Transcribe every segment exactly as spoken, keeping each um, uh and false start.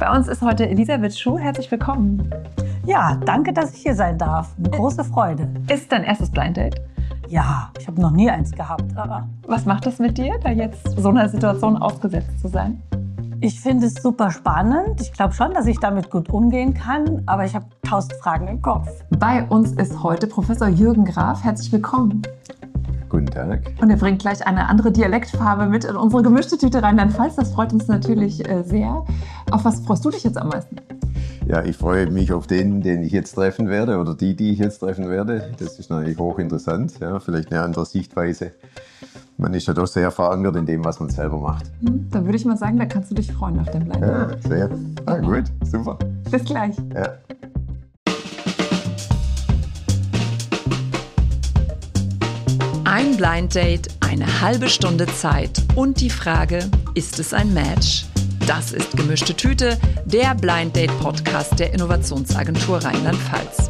Bei uns ist heute Elisabeth Schuh. Herzlich willkommen. Ja, danke, dass ich hier sein darf. Eine große Freude. Ist dein erstes Blind Date? Ja, ich habe noch nie eins gehabt. Aber was macht das mit dir, da jetzt so einer Situation ausgesetzt zu sein? Ich finde es super spannend. Ich glaube schon, dass ich damit gut umgehen kann, aber ich habe tausend Fragen im Kopf. Bei uns ist heute Professor Jürgen Graf. Herzlich willkommen. Guten Tag. Und er bringt gleich eine andere Dialektfarbe mit in unsere gemischte Tüte Rheinland-Pfalz. Das freut uns natürlich äh, sehr. Auf was freust du dich jetzt am meisten? Ja, ich freue mich auf den, den ich jetzt treffen werde oder die, die ich jetzt treffen werde. Das ist natürlich hochinteressant. Ja, vielleicht eine andere Sichtweise. Man ist ja doch sehr verankert in dem, was man selber macht. Hm, dann würde ich mal sagen, da kannst du dich freuen auf den Blind Date. Ja, sehr. Ah, gut, super. Bis gleich. Ja. Ein Blind Date, eine halbe Stunde Zeit und die Frage, ist es ein Match? Das ist Gemischte Tüte, der Blind Date Podcast der Innovationsagentur Rheinland-Pfalz.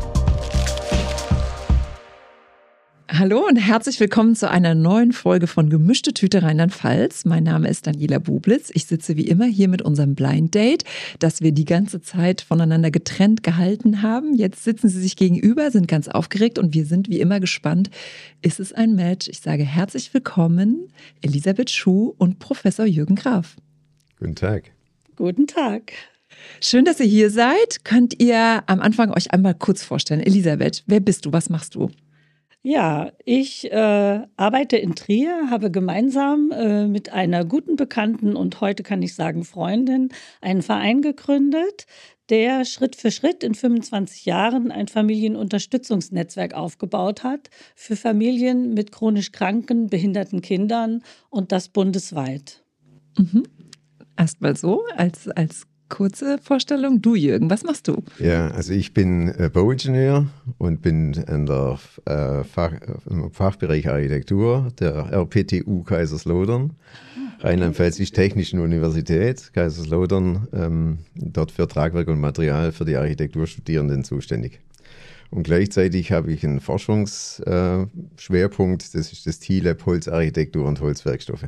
Hallo und herzlich willkommen zu einer neuen Folge von Gemischte Tüte Rheinland-Pfalz. Mein Name ist Daniela Bublitz. Ich sitze wie immer hier mit unserem Blind Date, das wir die ganze Zeit voneinander getrennt gehalten haben. Jetzt sitzen sie sich gegenüber, sind ganz aufgeregt und wir sind wie immer gespannt. Ist es ein Match? Ich sage herzlich willkommen, Elisabeth Schuh und Professor Jürgen Graf. Guten Tag. Guten Tag. Schön, dass ihr hier seid. Könnt ihr am Anfang euch einmal kurz vorstellen? Elisabeth, wer bist du? Was machst du? Ja, ich äh, arbeite in Trier, habe gemeinsam äh, mit einer guten Bekannten und heute kann ich sagen Freundin einen Verein gegründet, der Schritt für Schritt in fünfundzwanzig Jahren ein Familienunterstützungsnetzwerk aufgebaut hat für Familien mit chronisch kranken, behinderten Kindern und das bundesweit. Mhm. Erstmal so, als, als kurze Vorstellung. Du, Jürgen, was machst du? Ja, also ich bin äh, Bauingenieur und bin in der äh, Fach, im Fachbereich Architektur der R P T U Kaiserslautern, okay. Rheinland-Pfälzischen Technischen Universität, Kaiserslautern, ähm, dort für Tragwerk und Material für die Architekturstudierenden zuständig. Und gleichzeitig habe ich einen Forschungsschwerpunkt, äh, das ist das T Lab Holzarchitektur und Holzwerkstoffe.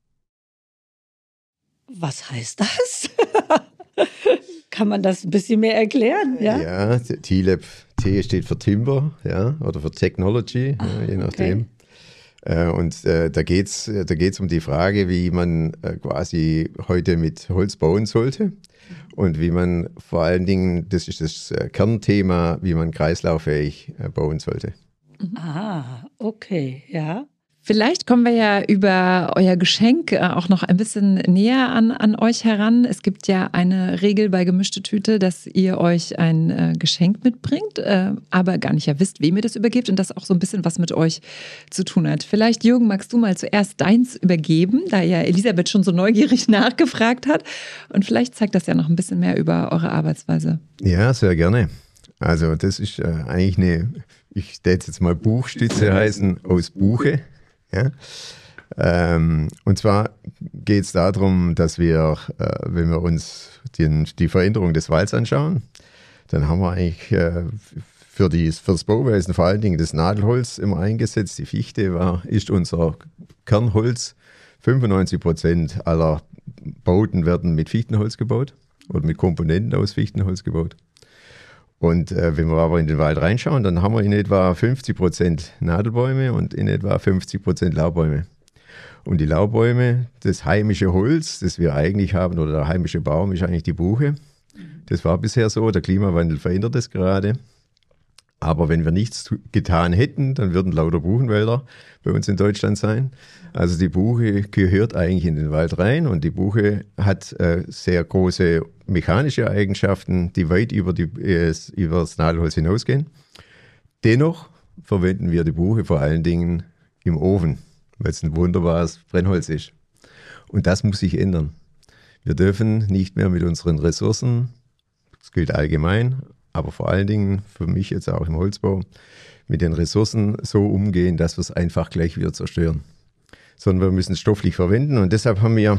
Was heißt das? Kann man das ein bisschen mehr erklären? Ja, ja T Lab, T steht für Timber, ja, oder für Technology, ah, ja, je nachdem. Okay. Äh, und äh, da geht es da geht's um die Frage, wie man äh, quasi heute mit Holz bauen sollte und wie man vor allen Dingen, das ist das äh, Kernthema, wie man kreislauffähig äh, bauen sollte. Ah, okay, ja. Vielleicht kommen wir ja über euer Geschenk auch noch ein bisschen näher an, an euch heran. Es gibt ja eine Regel bei Gemischte Tüte, dass ihr euch ein äh, Geschenk mitbringt, äh, aber gar nicht ja wisst, wem ihr das übergebt und das auch so ein bisschen was mit euch zu tun hat. Vielleicht, Jürgen, magst du mal zuerst deins übergeben, da ja Elisabeth schon so neugierig nachgefragt hat. Und vielleicht zeigt das ja noch ein bisschen mehr über eure Arbeitsweise. Ja, sehr gerne. Also das ist äh, eigentlich eine, ich werde jetzt mal Buchstütze heißen, aus Buche. Ja? Ähm, und zwar geht es darum, dass wir, äh, wenn wir uns den, die Veränderung des Walds anschauen, dann haben wir eigentlich äh, für, die, für das Bauwesen vor allen Dingen das Nadelholz immer eingesetzt. Die Fichte war, ist unser Kernholz. fünfundneunzig Prozent aller Bauten werden mit Fichtenholz gebaut oder mit Komponenten aus Fichtenholz gebaut. Und äh, wenn wir aber in den Wald reinschauen, dann haben wir in etwa fünfzig Prozent Nadelbäume und in etwa fünfzig Prozent Laubbäume. Und die Laubbäume, das heimische Holz, das wir eigentlich haben, oder der heimische Baum ist eigentlich die Buche. Das war bisher so, der Klimawandel verändert das gerade. Aber wenn wir nichts getan hätten, dann würden lauter Buchenwälder bei uns in Deutschland sein. Also die Buche gehört eigentlich in den Wald rein und die Buche hat äh, sehr große mechanische Eigenschaften, die weit über, die, äh, über das Nadelholz hinausgehen. Dennoch verwenden wir die Buche vor allen Dingen im Ofen, weil es ein wunderbares Brennholz ist. Und das muss sich ändern. Wir dürfen nicht mehr mit unseren Ressourcen, das gilt allgemein, aber vor allen Dingen für mich jetzt auch im Holzbau, mit den Ressourcen so umgehen, dass wir es einfach gleich wieder zerstören. Sondern wir müssen es stofflich verwenden und deshalb haben wir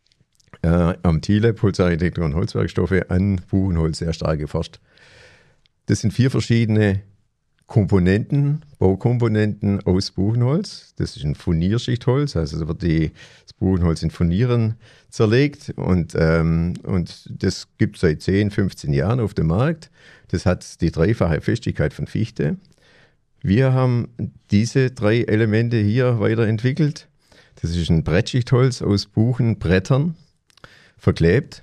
äh, am T Lab Holzarchitektur und Holzwerkstoffe an Buchenholz sehr stark geforscht. Das sind vier verschiedene Komponenten, Baukomponenten aus Buchenholz. Das ist ein Furnierschichtholz, also da wird die, das Buchenholz in Furnieren zerlegt und, ähm, und das gibt es seit zehn, fünfzehn Jahren auf dem Markt. Das hat die dreifache Festigkeit von Fichte. Wir haben diese drei Elemente hier weiterentwickelt. Das ist ein Brettschichtholz aus Buchenbrettern, verklebt.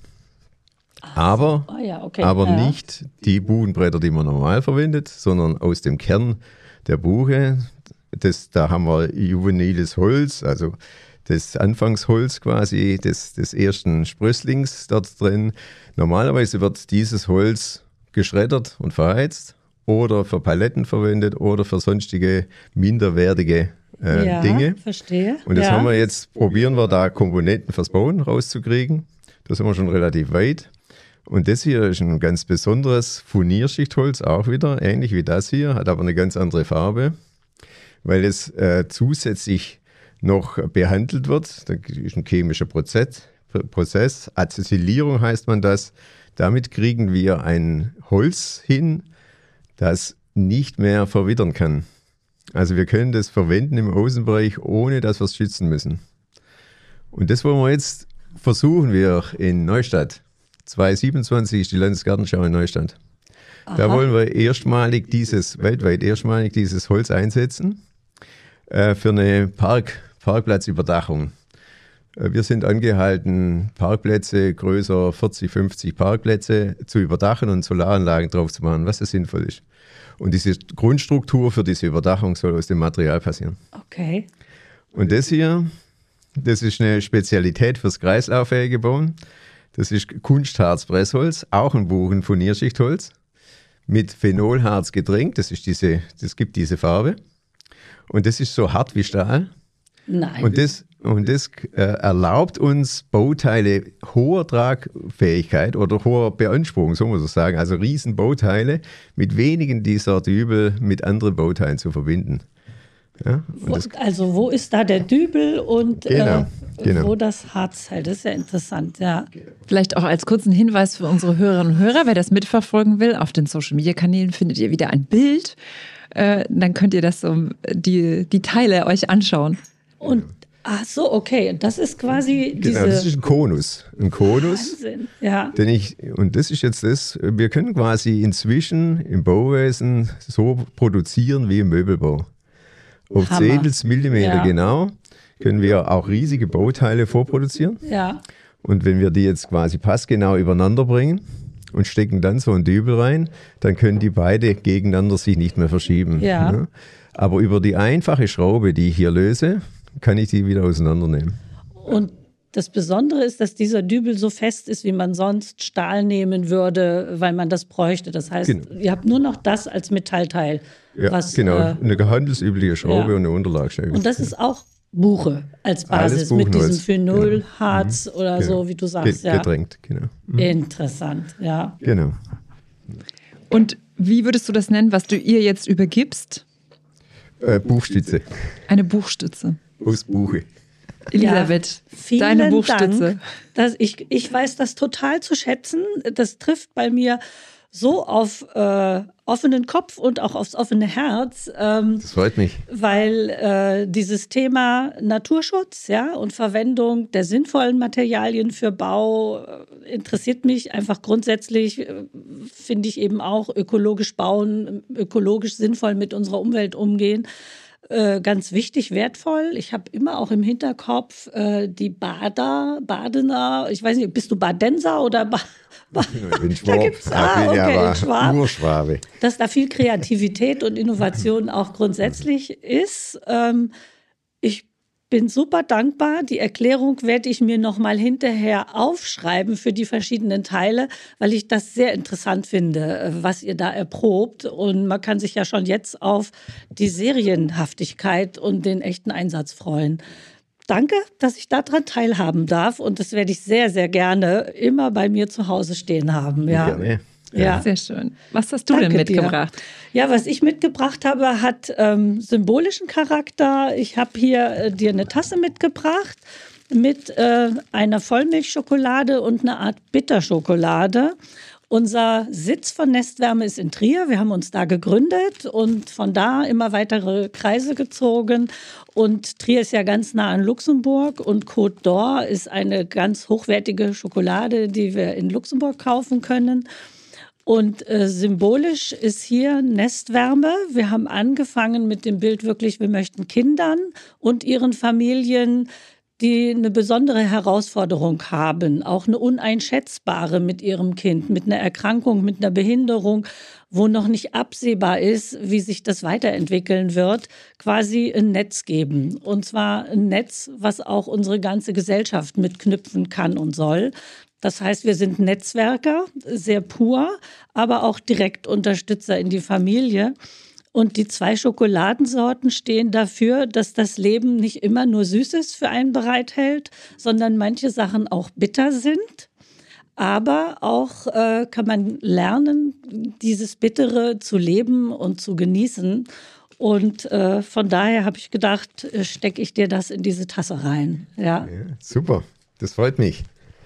Aber, oh ja, okay. aber ja. nicht die Buchenbretter, die man normal verwendet, sondern aus dem Kern der Buche. Das, da haben wir juveniles Holz, also das Anfangsholz quasi des, des ersten Sprösslings dort drin. Normalerweise wird dieses Holz geschreddert und verheizt oder für Paletten verwendet oder für sonstige minderwertige äh, ja, Dinge. Verstehe. Und das ja. haben wir jetzt, probieren wir da Komponenten fürs Bauen rauszukriegen. Da sind wir schon relativ weit. Und das hier ist ein ganz besonderes Furnierschichtholz, auch wieder, ähnlich wie das hier, hat aber eine ganz andere Farbe, weil es äh, zusätzlich noch behandelt wird. Da ist ein chemischer Prozess, Prozess. Acetylierung heißt man das. Damit kriegen wir ein Holz hin, das nicht mehr verwittern kann. Also wir können das verwenden im Außenbereich, ohne dass wir es schützen müssen. Und das wollen wir jetzt versuchen wir in Neustadt. zwanzig siebenundzwanzig ist die Landesgartenschau in Neustadt. Aha. Da wollen wir erstmalig dieses, weltweit erstmalig dieses Holz einsetzen äh, für eine Park, Parkplatzüberdachung. Äh, wir sind angehalten, Parkplätze größer vierzig, fünfzig Parkplätze zu überdachen und Solaranlagen drauf zu machen, was das sinnvoll ist. Und diese Grundstruktur für diese Überdachung soll aus dem Material passieren. Okay. Und das hier, das ist eine Spezialität fürs kreislauffähige Bauen. Das ist Kunstharz-Pressholz, auch ein Buchenfurnierschichtholz, mit Phenolharz getränkt. Das ist diese, das gibt diese Farbe. Und das ist so hart wie Stahl. Nein. Und das, und das äh, erlaubt uns Bauteile hoher Tragfähigkeit oder hoher Beanspruchung, so muss man sagen, also riesen Bauteile mit wenigen dieser Dübel mit anderen Bauteilen zu verbinden. Ja, wo, also wo ist da der Dübel und genau, äh, genau. wo das Harz halt? Das ist ja interessant, ja. Vielleicht auch als kurzen Hinweis für unsere Hörerinnen und Hörer, wer das mitverfolgen will, auf den Social-Media-Kanälen findet ihr wieder ein Bild. Äh, dann könnt ihr das so, die, die Teile euch anschauen. Und ach so, okay, das ist quasi genau, diese... das ist ein Konus. Ein Konus, Wahnsinn, ja. Den ich, und das ist jetzt das, wir können quasi inzwischen im Bauwesen so produzieren wie im Möbelbau. Auf Zehntelsmillimeter ja. genau können wir auch riesige Bauteile vorproduzieren. Ja. Und wenn wir die jetzt quasi passgenau übereinander bringen und stecken dann so einen Dübel rein, dann können die beide gegeneinander sich nicht mehr verschieben. Ja. Ja? Aber über die einfache Schraube, die ich hier löse, kann ich die wieder auseinandernehmen. Und das Besondere ist, dass dieser Dübel so fest ist, wie man sonst Stahl nehmen würde, weil man das bräuchte. Das heißt, genau. Ihr habt nur noch das als Metallteil. Ja, was, genau. Äh, eine handelsübliche Schraube ja. und eine Unterlagscheibe. Und das ist auch Buche als Basis mit diesem Phenolharz genau. oder genau. so, wie du sagst. Ge- getränkt, ja. genau. Mhm. Interessant, ja. Genau. Und wie würdest du das nennen, was du ihr jetzt übergibst? Äh, Buchstütze. Eine Buchstütze. Aus Buche. Elisabeth, ja, deine Buchstütze. Dank, dass ich, ich weiß das total zu schätzen. Das trifft bei mir so auf äh, offenen Kopf und auch aufs offene Herz. Ähm, das freut mich. Weil äh, dieses Thema Naturschutz, ja, und Verwendung der sinnvollen Materialien für Bau äh, interessiert mich einfach grundsätzlich. Äh, finde ich eben auch ökologisch bauen, ökologisch sinnvoll mit unserer Umwelt umgehen. Ganz wichtig, wertvoll. Ich habe immer auch im Hinterkopf äh, die Bader, Badener, ich weiß nicht, bist du Badenser oder ba ba ich bin Schwab. Ah, okay, ja, Schwab. Urschwabe. Dass da viel Kreativität und Innovation auch grundsätzlich ist. Ähm, ich bin super dankbar. Die Erklärung werde ich mir noch mal hinterher aufschreiben für die verschiedenen Teile, weil ich das sehr interessant finde, was ihr da erprobt. Und man kann sich ja schon jetzt auf die Serienhaftigkeit und den echten Einsatz freuen. Danke, dass ich daran teilhaben darf. Und das werde ich sehr, sehr gerne immer bei mir zu Hause stehen haben. Ja. Gerne. Ja. Ja, sehr schön. Was hast du Danke denn mitgebracht? Dir. Ja, was ich mitgebracht habe, hat ähm, symbolischen Charakter. Ich habe hier äh, dir eine Tasse mitgebracht mit äh, einer Vollmilchschokolade und einer Art Bitterschokolade. Unser Sitz von Nestwärme ist in Trier. Wir haben uns da gegründet und von da immer weitere Kreise gezogen. Und Trier ist ja ganz nah an Luxemburg und Côte d'Or ist eine ganz hochwertige Schokolade, die wir in Luxemburg kaufen können. Und äh, symbolisch ist hier Nestwärme. Wir haben angefangen mit dem Bild wirklich, wir möchten Kindern und ihren Familien, die eine besondere Herausforderung haben, auch eine uneinschätzbare mit ihrem Kind, mit einer Erkrankung, mit einer Behinderung, wo noch nicht absehbar ist, wie sich das weiterentwickeln wird, quasi ein Netz geben. Und zwar ein Netz, was auch unsere ganze Gesellschaft mitknüpfen kann und soll. Das heißt, wir sind Netzwerker, sehr pur, aber auch Direktunterstützer in die Familie. Und die zwei Schokoladensorten stehen dafür, dass das Leben nicht immer nur Süßes für einen bereithält, sondern manche Sachen auch bitter sind. Aber auch äh, kann man lernen, dieses Bittere zu leben und zu genießen. Und äh, von daher habe ich gedacht, stecke ich dir das in diese Tasse rein. Ja. Ja, super, das freut mich.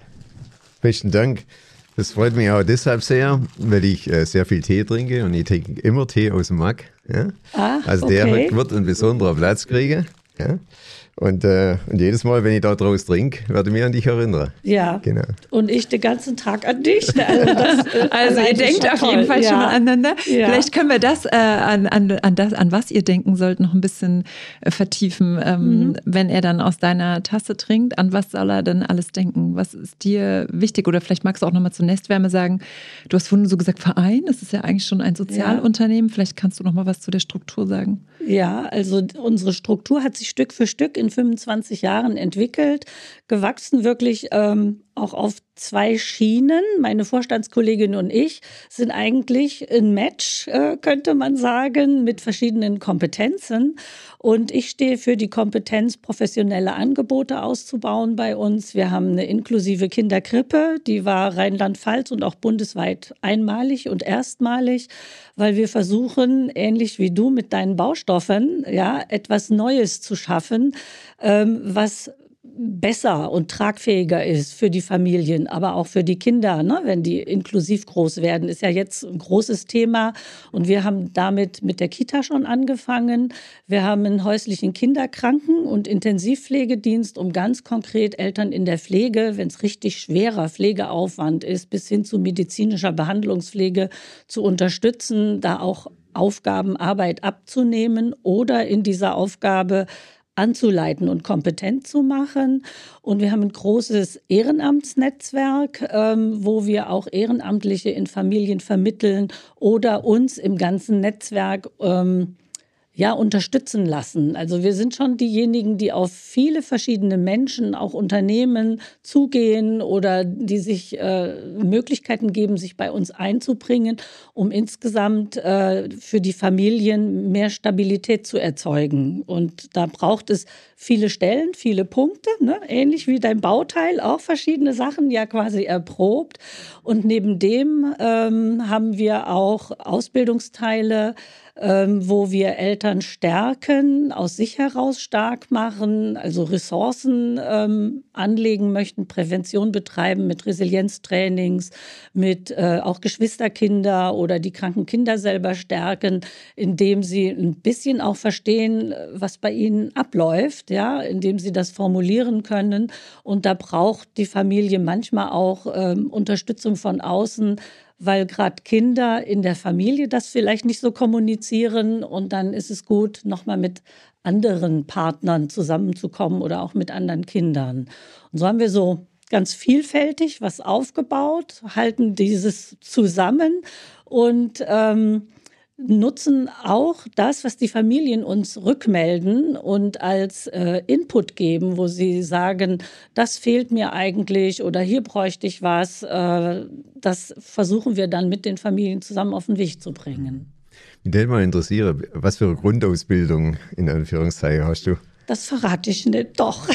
Besten Dank. Das freut mich auch deshalb sehr, weil ich äh, sehr viel Tee trinke und ich trinke immer Tee aus dem Mack. Ja? Ah, also der okay. wird einen besonderen Platz kriegen. Ja? Und, äh, und jedes Mal, wenn ich da draus trinke, werde ich mich an dich erinnern. Ja, genau. Und ich den ganzen Tag an dich. Also, das, äh, also ihr denkt auf jeden Fall ja. schon aneinander. Ja. Vielleicht können wir das, äh, an, an, an das, an was ihr denken sollt, noch ein bisschen äh, vertiefen. Ähm, mhm. Wenn er dann aus deiner Tasse trinkt, an was soll er denn alles denken? Was ist dir wichtig? Oder vielleicht magst du auch nochmal zur Nestwärme sagen, du hast vorhin so gesagt Verein, das ist ja eigentlich schon ein Sozialunternehmen. Ja. Vielleicht kannst du nochmal was zu der Struktur sagen. Ja, also unsere Struktur hat sich Stück für Stück in fünfundzwanzig Jahren entwickelt, gewachsen wirklich ähm, auch auf zwei Schienen. Meine Vorstandskollegin und ich sind eigentlich ein Match, äh, könnte man sagen, mit verschiedenen Kompetenzen. Und ich stehe für die Kompetenz, professionelle Angebote auszubauen bei uns. Wir haben eine inklusive Kinderkrippe, die war Rheinland-Pfalz und auch bundesweit einmalig und erstmalig, weil wir versuchen, ähnlich wie du mit deinen Baustoffen, ja, etwas Neues zu schaffen, ähm, was besser und tragfähiger ist für die Familien, aber auch für die Kinder, ne? Wenn die inklusiv groß werden, ist ja jetzt ein großes Thema. Und wir haben damit mit der Kita schon angefangen. Wir haben einen häuslichen Kinderkranken- und Intensivpflegedienst, um ganz konkret Eltern in der Pflege, wenn es richtig schwerer Pflegeaufwand ist, bis hin zu medizinischer Behandlungspflege zu unterstützen, da auch Aufgaben, Arbeit abzunehmen oder in dieser Aufgabe anzuleiten und kompetent zu machen. Und wir haben ein großes Ehrenamtsnetzwerk, ähm, wo wir auch Ehrenamtliche in Familien vermitteln oder uns im ganzen Netzwerk ähm, ja, unterstützen lassen. Also wir sind schon diejenigen, die auf viele verschiedene Menschen, auch Unternehmen zugehen oder die sich äh, Möglichkeiten geben, sich bei uns einzubringen, um insgesamt äh, für die Familien mehr Stabilität zu erzeugen. Und da braucht es viele Stellen, viele Punkte, ne? Ähnlich wie dein Bauteil, auch verschiedene Sachen ja quasi erprobt. Und neben dem ähm, haben wir auch Ausbildungsteile, Ähm, wo wir Eltern stärken, aus sich heraus stark machen, also Ressourcen ähm, anlegen möchten, Prävention betreiben mit Resilienztrainings, mit äh, auch Geschwisterkinder oder die kranken Kinder selber stärken, indem sie ein bisschen auch verstehen, was bei ihnen abläuft, ja, indem sie das formulieren können. Und da braucht die Familie manchmal auch ähm, Unterstützung von außen, weil gerade Kinder in der Familie das vielleicht nicht so kommunizieren und dann ist es gut, nochmal mit anderen Partnern zusammenzukommen oder auch mit anderen Kindern. Und so haben wir so ganz vielfältig was aufgebaut, halten dieses zusammen und ähm, nutzen auch das, was die Familien uns rückmelden und als äh, Input geben, wo sie sagen, das fehlt mir eigentlich oder hier bräuchte ich was. Äh, das versuchen wir dann mit den Familien zusammen auf den Weg zu bringen. Mich würde mal interessieren, was für eine Grundausbildung in Anführungszeichen hast du? Das verrate ich nicht, doch.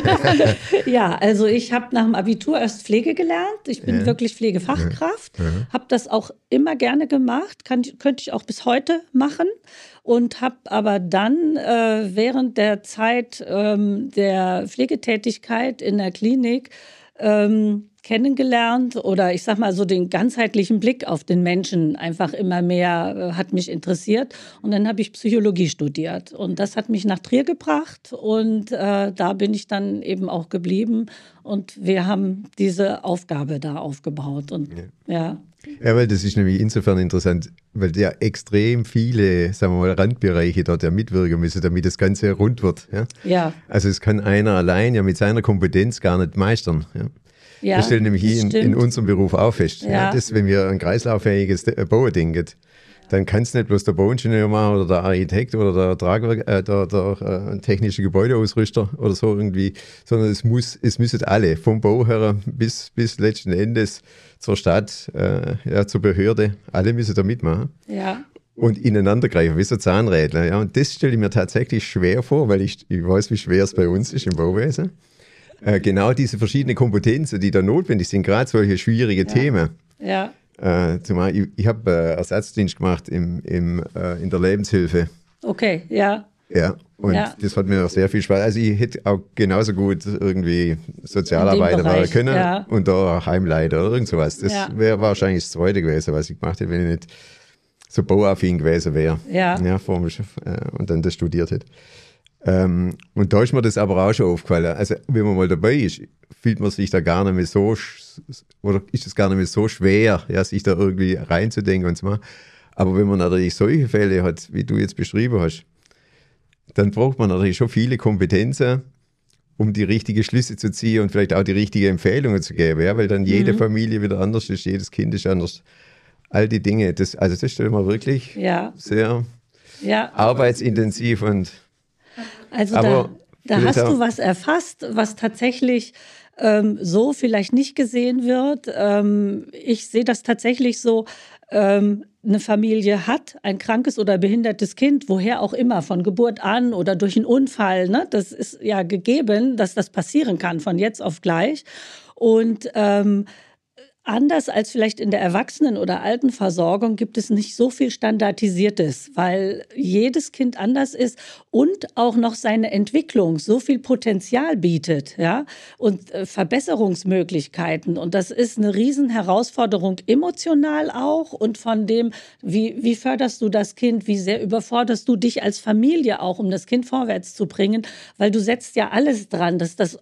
Ja, also ich habe nach dem Abitur erst Pflege gelernt. Ich bin ja. wirklich Pflegefachkraft, ja. Ja. habe das auch immer gerne gemacht, kann, könnte ich auch bis heute machen und habe aber dann äh, während der Zeit ähm, der Pflegetätigkeit in der Klinik ähm, kennengelernt oder ich sag mal so den ganzheitlichen Blick auf den Menschen einfach immer mehr äh, hat mich interessiert. Und dann habe ich Psychologie studiert und das hat mich nach Trier gebracht und äh, da bin ich dann eben auch geblieben und wir haben diese Aufgabe da aufgebaut und ja. ja. Ja, weil das ist nämlich insofern interessant, weil ja extrem viele, sagen wir mal, Randbereiche dort ja mitwirken müssen, damit das Ganze rund wird. Ja. ja. Also es kann einer allein ja mit seiner Kompetenz gar nicht meistern. Ja. Ja, wir stellen nämlich in, in unserem Beruf auch fest, ja. Ja, dass, wenn wir ein kreislauffähiges Bauen denken, dann kann es nicht bloß der Bauingenieur machen oder der Architekt oder der, Tragwerk, äh, der, der äh, technische Gebäudeausrüster oder so irgendwie, sondern es muss, es müssen alle, vom Bauherr bis, bis letzten Endes zur Stadt, äh, ja, zur Behörde, alle müssen da mitmachen. Ja. Und ineinander greifen, wie so Zahnrädler. Ja. Und das stelle ich mir tatsächlich schwer vor, weil ich, ich weiß, wie schwer es bei uns ist im Bauwesen. Äh, genau diese verschiedenen Kompetenzen, die da notwendig sind, gerade solche schwierige ja. Themen. Ja. Äh, zumal ich, ich habe äh, Ersatzdienst gemacht im, im, äh, in der Lebenshilfe. Okay, ja. Ja, und ja. das hat mir auch sehr viel Spaß. Also ich hätte auch genauso gut irgendwie Sozialarbeiter werden können ja. und da Heimleiter oder irgend sowas. Das ja. wäre wahrscheinlich das Zweite gewesen, was ich gemacht hätte, wenn ich nicht so bauaffin gewesen wäre. Ja. Ja, vor mich, äh, und dann das studiert hätte. Ähm, und da ist mir das aber auch schon aufgefallen. Also wenn man mal dabei ist, fühlt man sich da gar nicht mehr so, oder ist es gar nicht mehr so schwer, ja, sich da irgendwie reinzudenken und so machen. Aber wenn man natürlich solche Fälle hat, wie du jetzt beschrieben hast, dann braucht man natürlich schon viele Kompetenzen, um die richtigen Schlüsse zu ziehen und vielleicht auch die richtigen Empfehlungen zu geben, ja, weil dann jede mhm. Familie wieder anders ist, jedes Kind ist anders. All die Dinge, das, also das stellen wir wirklich ja. sehr ja. arbeitsintensiv und also aber da, da hast du was erfasst, was tatsächlich ähm, so vielleicht nicht gesehen wird. Ähm, ich sehe das tatsächlich so, ähm, eine Familie hat ein krankes oder behindertes Kind, woher auch immer, von Geburt an oder durch einen Unfall. Ne? Das ist ja gegeben, dass das passieren kann von jetzt auf gleich. Und ähm, anders als vielleicht in der Erwachsenen- oder Altenversorgung gibt es nicht so viel Standardisiertes, weil jedes Kind anders ist und auch noch seine Entwicklung so viel Potenzial bietet, ja, und äh, Verbesserungsmöglichkeiten. Und das ist eine Riesenherausforderung emotional auch und von dem, wie, wie förderst du das Kind, wie sehr überforderst du dich als Familie auch, um das Kind vorwärts zu bringen, weil du setzt ja alles dran, dass das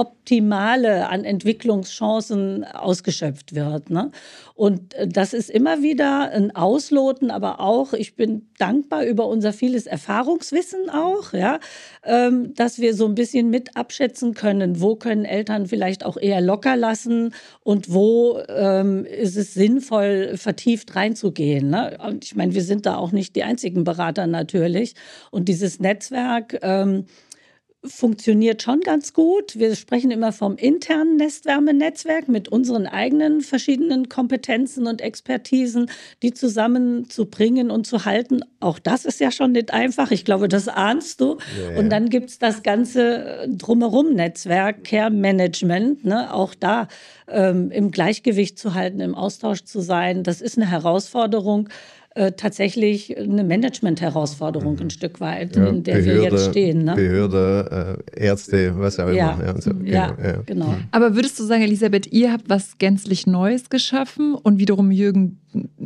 Optimale an Entwicklungschancen ausgeschöpft wird. Ne? Und das ist immer wieder ein Ausloten, aber auch, ich bin dankbar über unser vieles Erfahrungswissen auch, ja, ähm, dass wir so ein bisschen mit abschätzen können, wo können Eltern vielleicht auch eher locker lassen und wo ähm, ist es sinnvoll, vertieft reinzugehen. Ne? Und ich meine, wir sind da auch nicht die einzigen Berater natürlich. Und dieses Netzwerk ähm, funktioniert schon ganz gut. Wir sprechen immer vom internen Nestwärmenetzwerk mit unseren eigenen verschiedenen Kompetenzen und Expertisen, die zusammenzubringen und zu halten. Auch das ist ja schon nicht einfach. Ich glaube, das ahnst du. Ja, ja. Und dann gibt es das ganze Drumherum-Netzwerk, Care Management, ne? Auch da ähm, im Gleichgewicht zu halten, im Austausch zu sein. Das ist eine Herausforderung. Äh, tatsächlich eine Management-Herausforderung ein Stück weit, ja, in der Behörde, wir jetzt stehen. Ne? Behörde, äh, Ärzte, was auch ja. immer. Ja, so. ja, genau, ja, genau. Aber würdest du sagen, Elisabeth, ihr habt was gänzlich Neues geschaffen und wiederum, Jürgen,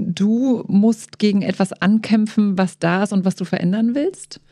du musst gegen etwas ankämpfen, was da ist und was du verändern willst?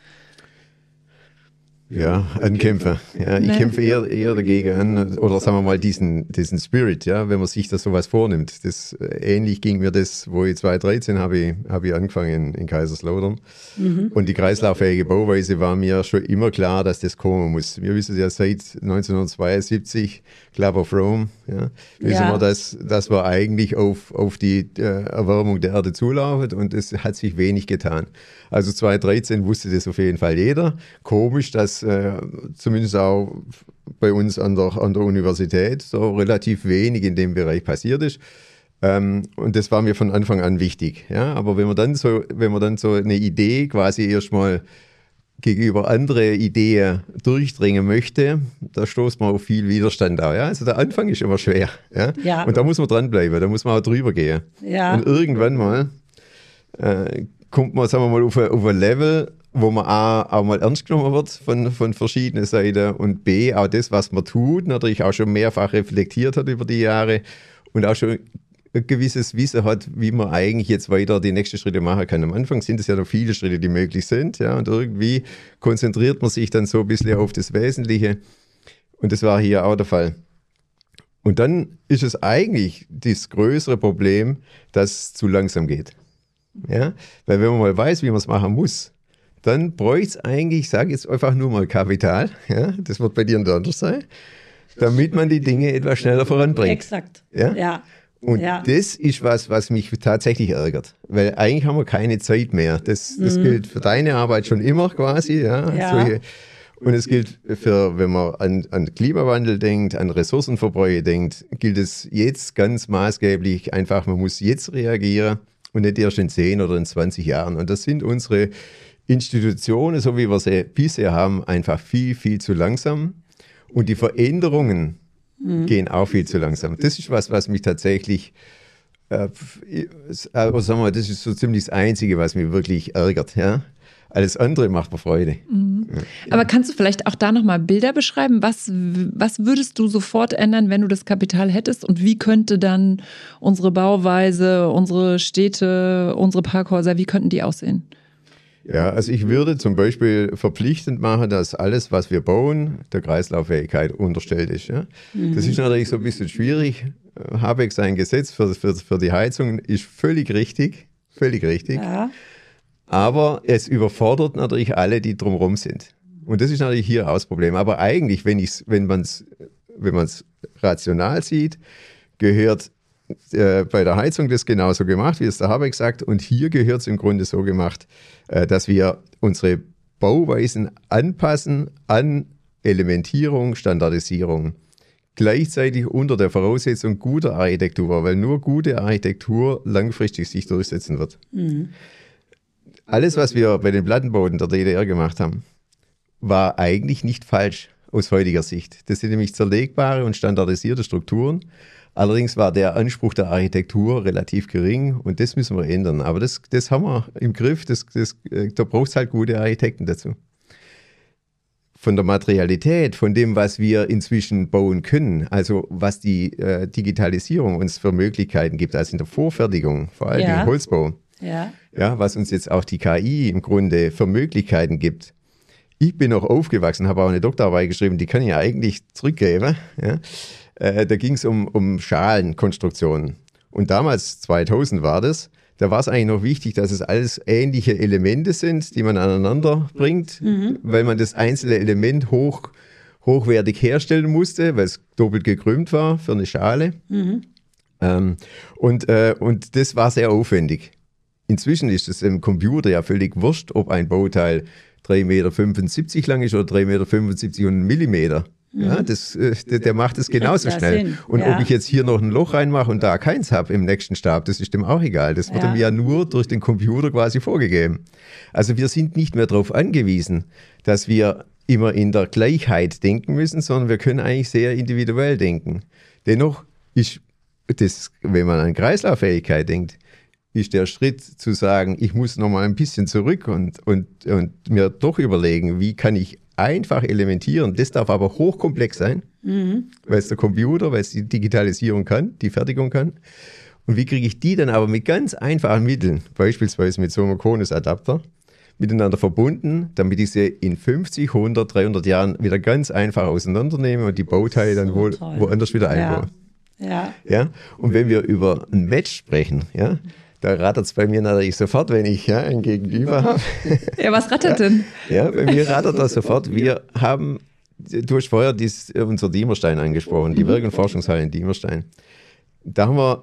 Ja, ankämpfen. Ja, ich nee. kämpfe eher, eher dagegen an, oder sagen wir mal diesen, diesen Spirit, ja, wenn man sich das sowas vornimmt. Das, ähnlich ging mir das, wo ich zweitausenddreizehn habe ich, habe ich angefangen in Kaiserslautern. Mhm. Und die kreislauffähige Bauweise war mir schon immer klar, dass das kommen muss. Wir wissen ja seit neunzehnhundertzweiundsiebzig, Club of Rome, ja, wissen ja. wir, dass, dass wir eigentlich auf, auf die äh, Erwärmung der Erde zulaufen und es hat sich wenig getan. Also zweitausenddreizehn wusste das auf jeden Fall jeder. Komisch, dass äh, zumindest auch bei uns an der, an der Universität so relativ wenig in dem Bereich passiert ist. Ähm, und das war mir von Anfang an wichtig. Ja? Aber wenn man dann so, wenn man dann so eine Idee quasi erstmal gegenüber andere Ideen durchdringen möchte, da stoßt man auf viel Widerstand auch. Ja? Also der Anfang ist immer schwer. Ja? Ja. Und da muss man dranbleiben, da muss man auch drüber gehen. Ja. Und irgendwann mal äh, kommt man, sagen wir mal, auf ein, auf ein Level, wo man A, auch mal ernst genommen wird von, von verschiedenen Seiten und B, auch das, was man tut, natürlich auch schon mehrfach reflektiert hat über die Jahre und auch schon ein gewisses Wissen hat, wie man eigentlich jetzt weiter die nächsten Schritte machen kann. Am Anfang sind es ja noch viele Schritte, die möglich sind, ja, und irgendwie konzentriert man sich dann so ein bisschen auf das Wesentliche und das war hier auch der Fall. Und dann ist es eigentlich das größere Problem, dass es zu langsam geht. Ja? Weil wenn man mal weiß, wie man es machen muss, dann bräuchte es eigentlich, ich sage jetzt einfach nur mal Kapital, ja? Das wird bei dir nicht anders sein, damit man die Dinge etwas schneller voranbringt. Exakt, ja. ja. Und ja. das ist was, was mich tatsächlich ärgert, weil eigentlich haben wir keine Zeit mehr. Das, das mhm. gilt für deine Arbeit schon immer quasi. Ja? Ja. Solche, und es gilt für, wenn man an, an Klimawandel denkt, an Ressourcenverbräuche denkt, gilt es jetzt ganz maßgeblich einfach, man muss jetzt reagieren und nicht erst in zehn oder in zwanzig Jahren. Und das sind unsere Institutionen, so wie wir sie bisher haben, einfach viel, viel zu langsam. Und die Veränderungen Mhm. gehen auch viel zu langsam. Das ist was, was mich tatsächlich, äh, also sagen wir, das ist so ziemlich das Einzige, was mich wirklich ärgert. Ja? Alles andere macht mir Freude. Mhm. Ja. Aber kannst du vielleicht auch da nochmal Bilder beschreiben? Was, was würdest du sofort ändern, wenn du das Kapital hättest? Und wie könnte dann unsere Bauweise, unsere Städte, unsere Parkhäuser, wie könnten die aussehen? Ja, also ich würde zum Beispiel verpflichtend machen, dass alles, was wir bauen, der Kreislauffähigkeit unterstellt ist. Ja? Mhm. Das ist natürlich so ein bisschen schwierig. Habeck sein Gesetz für, für, für die Heizung ist völlig richtig, völlig richtig. Ja. Aber es überfordert natürlich alle, die drumherum sind. Und das ist natürlich hier auch das Problem. Aber eigentlich, wenn ich's, wenn man es wenn man's rational sieht, gehört äh, bei der Heizung das genauso gemacht, wie es der Habeck sagt. Und hier gehört es im Grunde so gemacht, äh, dass wir unsere Bauweisen anpassen an Elementierung, Standardisierung. Gleichzeitig unter der Voraussetzung guter Architektur, weil nur gute Architektur langfristig sich durchsetzen wird. Mhm. Alles, was wir bei den Plattenbauten der D D R gemacht haben, war eigentlich nicht falsch aus heutiger Sicht. Das sind nämlich zerlegbare und standardisierte Strukturen. Allerdings war der Anspruch der Architektur relativ gering und das müssen wir ändern. Aber das, das haben wir im Griff, das, das, da braucht es halt gute Architekten dazu. Von der Materialität, von dem, was wir inzwischen bauen können, also was die äh, Digitalisierung uns für Möglichkeiten gibt, also in der Vorfertigung, vor allem ja. im Holzbau, ja. Ja, was uns jetzt auch die K I im Grunde für Möglichkeiten gibt. Ich bin auch aufgewachsen, habe auch eine Doktorarbeit geschrieben, die kann ich ja eigentlich zurückgeben, ja. Äh, da ging es um, um Schalenkonstruktionen. Und damals, zweitausend war das, da war es eigentlich noch wichtig, dass es alles ähnliche Elemente sind, die man aneinander bringt, mhm. weil man das einzelne Element hoch, hochwertig herstellen musste, weil es doppelt gekrümmt war für eine Schale. Mhm. Ähm, und, äh, und das war sehr aufwendig. Inzwischen ist es im Computer ja völlig wurscht, ob ein Bauteil drei Komma fünfundsiebzig Meter lang ist oder drei Komma fünfundsiebzig Meter und einen Millimeter. Ja, das, der, der macht es genauso schnell. Sinn. Und ja. ob ich jetzt hier noch ein Loch reinmache und da keins habe im nächsten Stab, das ist dem auch egal. Das wird ja. mir ja nur durch den Computer quasi vorgegeben. Also wir sind nicht mehr darauf angewiesen, dass wir immer in der Gleichheit denken müssen, sondern wir können eigentlich sehr individuell denken. Dennoch ist das, wenn man an Kreislauffähigkeit denkt, ist der Schritt zu sagen, ich muss noch mal ein bisschen zurück und, und, und mir doch überlegen, wie kann ich einfach elementieren. Das darf aber hochkomplex sein, mhm. weil es der Computer, weil es die Digitalisierung kann, die Fertigung kann. Und wie kriege ich die dann aber mit ganz einfachen Mitteln, beispielsweise mit so einem Konus-Adapter, miteinander verbunden, damit ich sie in fünfzig, hundert, dreihundert Jahren wieder ganz einfach auseinandernehme und die Bauteile dann so wohl toll. woanders wieder einbaue. Ja. Ja. Ja? Und wenn wir über ein Match sprechen, ja, da rattert es bei mir natürlich sofort, wenn ich ja, ein Gegenüber habe. Ja, was rattert denn? Ja, bei mir rattert das sofort. Wir haben, du hast vorher dies, unser Diemerstein angesprochen, die Werk- und Forschungshalle in Diemerstein. Da haben wir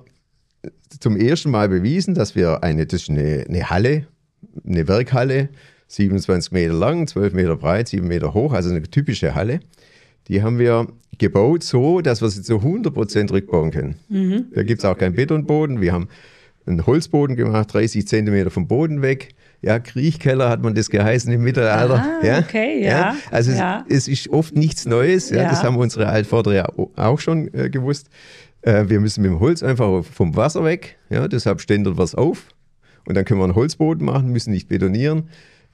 zum ersten Mal bewiesen, dass wir eine, das ist eine, eine Halle, eine Werkhalle, siebenundzwanzig Meter lang, zwölf Meter breit, sieben Meter hoch, also eine typische Halle. Die haben wir gebaut so, dass wir sie zu hundert Prozent rückbauen können. Mhm. Da gibt es auch keinen Betonboden. Wir haben einen Holzboden gemacht, dreißig Zentimeter vom Boden weg. Ja, Kriechkeller hat man das geheißen im Mittelalter. Ah, ja, okay, ja. ja. Also ja. Es, es ist oft nichts Neues. Ja, ja. Das haben unsere Altvorderer auch schon äh, gewusst. Äh, wir müssen mit dem Holz einfach vom Wasser weg. Ja, deshalb ständert wir es auf. Und dann können wir einen Holzboden machen, müssen nicht betonieren.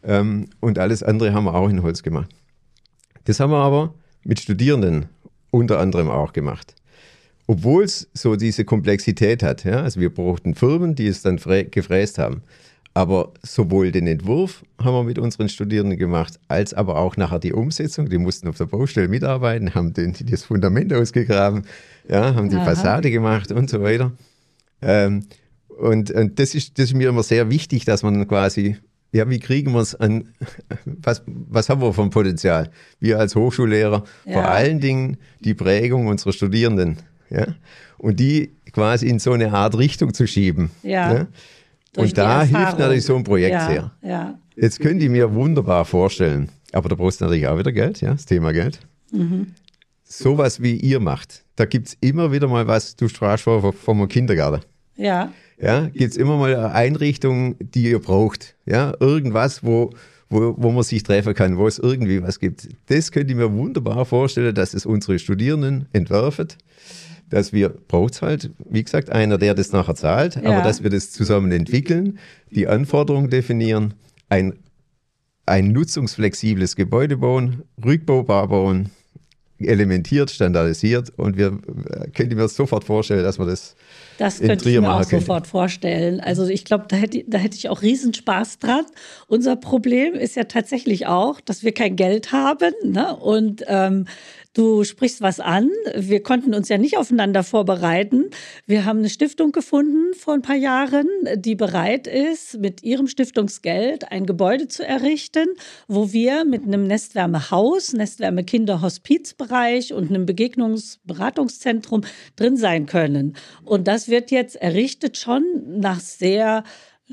Ähm, und alles andere haben wir auch in Holz gemacht. Das haben wir aber mit Studierenden unter anderem auch gemacht. Obwohl es so diese Komplexität hat. Ja? Also wir brauchten Firmen, die es dann gefräst haben. Aber sowohl den Entwurf haben wir mit unseren Studierenden gemacht, als aber auch nachher die Umsetzung. Die mussten auf der Baustelle mitarbeiten, haben den, das Fundament ausgegraben, ja, haben die Aha. Fassade gemacht und so weiter. Ähm, und und das, ist, das ist mir immer sehr wichtig, dass man quasi, ja, wie kriegen wir es an, was, was haben wir vom Potenzial? Wir als Hochschullehrer, ja. vor allen Dingen die Prägung unserer Studierenden. Ja? Und die quasi in so eine Art Richtung zu schieben. Ja. Ja? Und da hilft natürlich so ein Projekt ja, sehr. Ja. Jetzt könnt ihr mir wunderbar vorstellen, aber da brauchst du natürlich auch wieder Geld, ja, das Thema Geld. Mhm. Sowas wie ihr macht, da gibt es immer wieder mal was, du sprachst vor vom Kindergarten. Ja. Ja, gibt es immer mal eine Einrichtung, die ihr braucht. Ja, irgendwas, wo, wo, wo man sich treffen kann, wo es irgendwie was gibt. Das könnt ihr mir wunderbar vorstellen, dass es unsere Studierenden entwerfen. Dass wir, braucht es halt, wie gesagt, einer, der das nachher zahlt, ja. aber dass wir das zusammen entwickeln, die Anforderungen definieren, ein, ein nutzungsflexibles Gebäude bauen, rückbaubar bauen, elementiert, standardisiert und wir könnt ihr mir sofort vorstellen, dass wir das Das könnte ich mir auch können. sofort vorstellen. Also ich glaube, da hätte, da hätte ich auch Riesenspaß dran. Unser Problem ist ja tatsächlich auch, dass wir kein Geld haben, ne? Und ähm, du sprichst was an. Wir konnten uns ja nicht aufeinander vorbereiten. Wir haben eine Stiftung gefunden vor ein paar Jahren, die bereit ist, mit ihrem Stiftungsgeld ein Gebäude zu errichten, wo wir mit einem Nestwärmehaus, Nestwärme-Kinder-Hospizbereich und einem Begegnungsberatungszentrum drin sein können. Und das wird jetzt errichtet schon nach sehr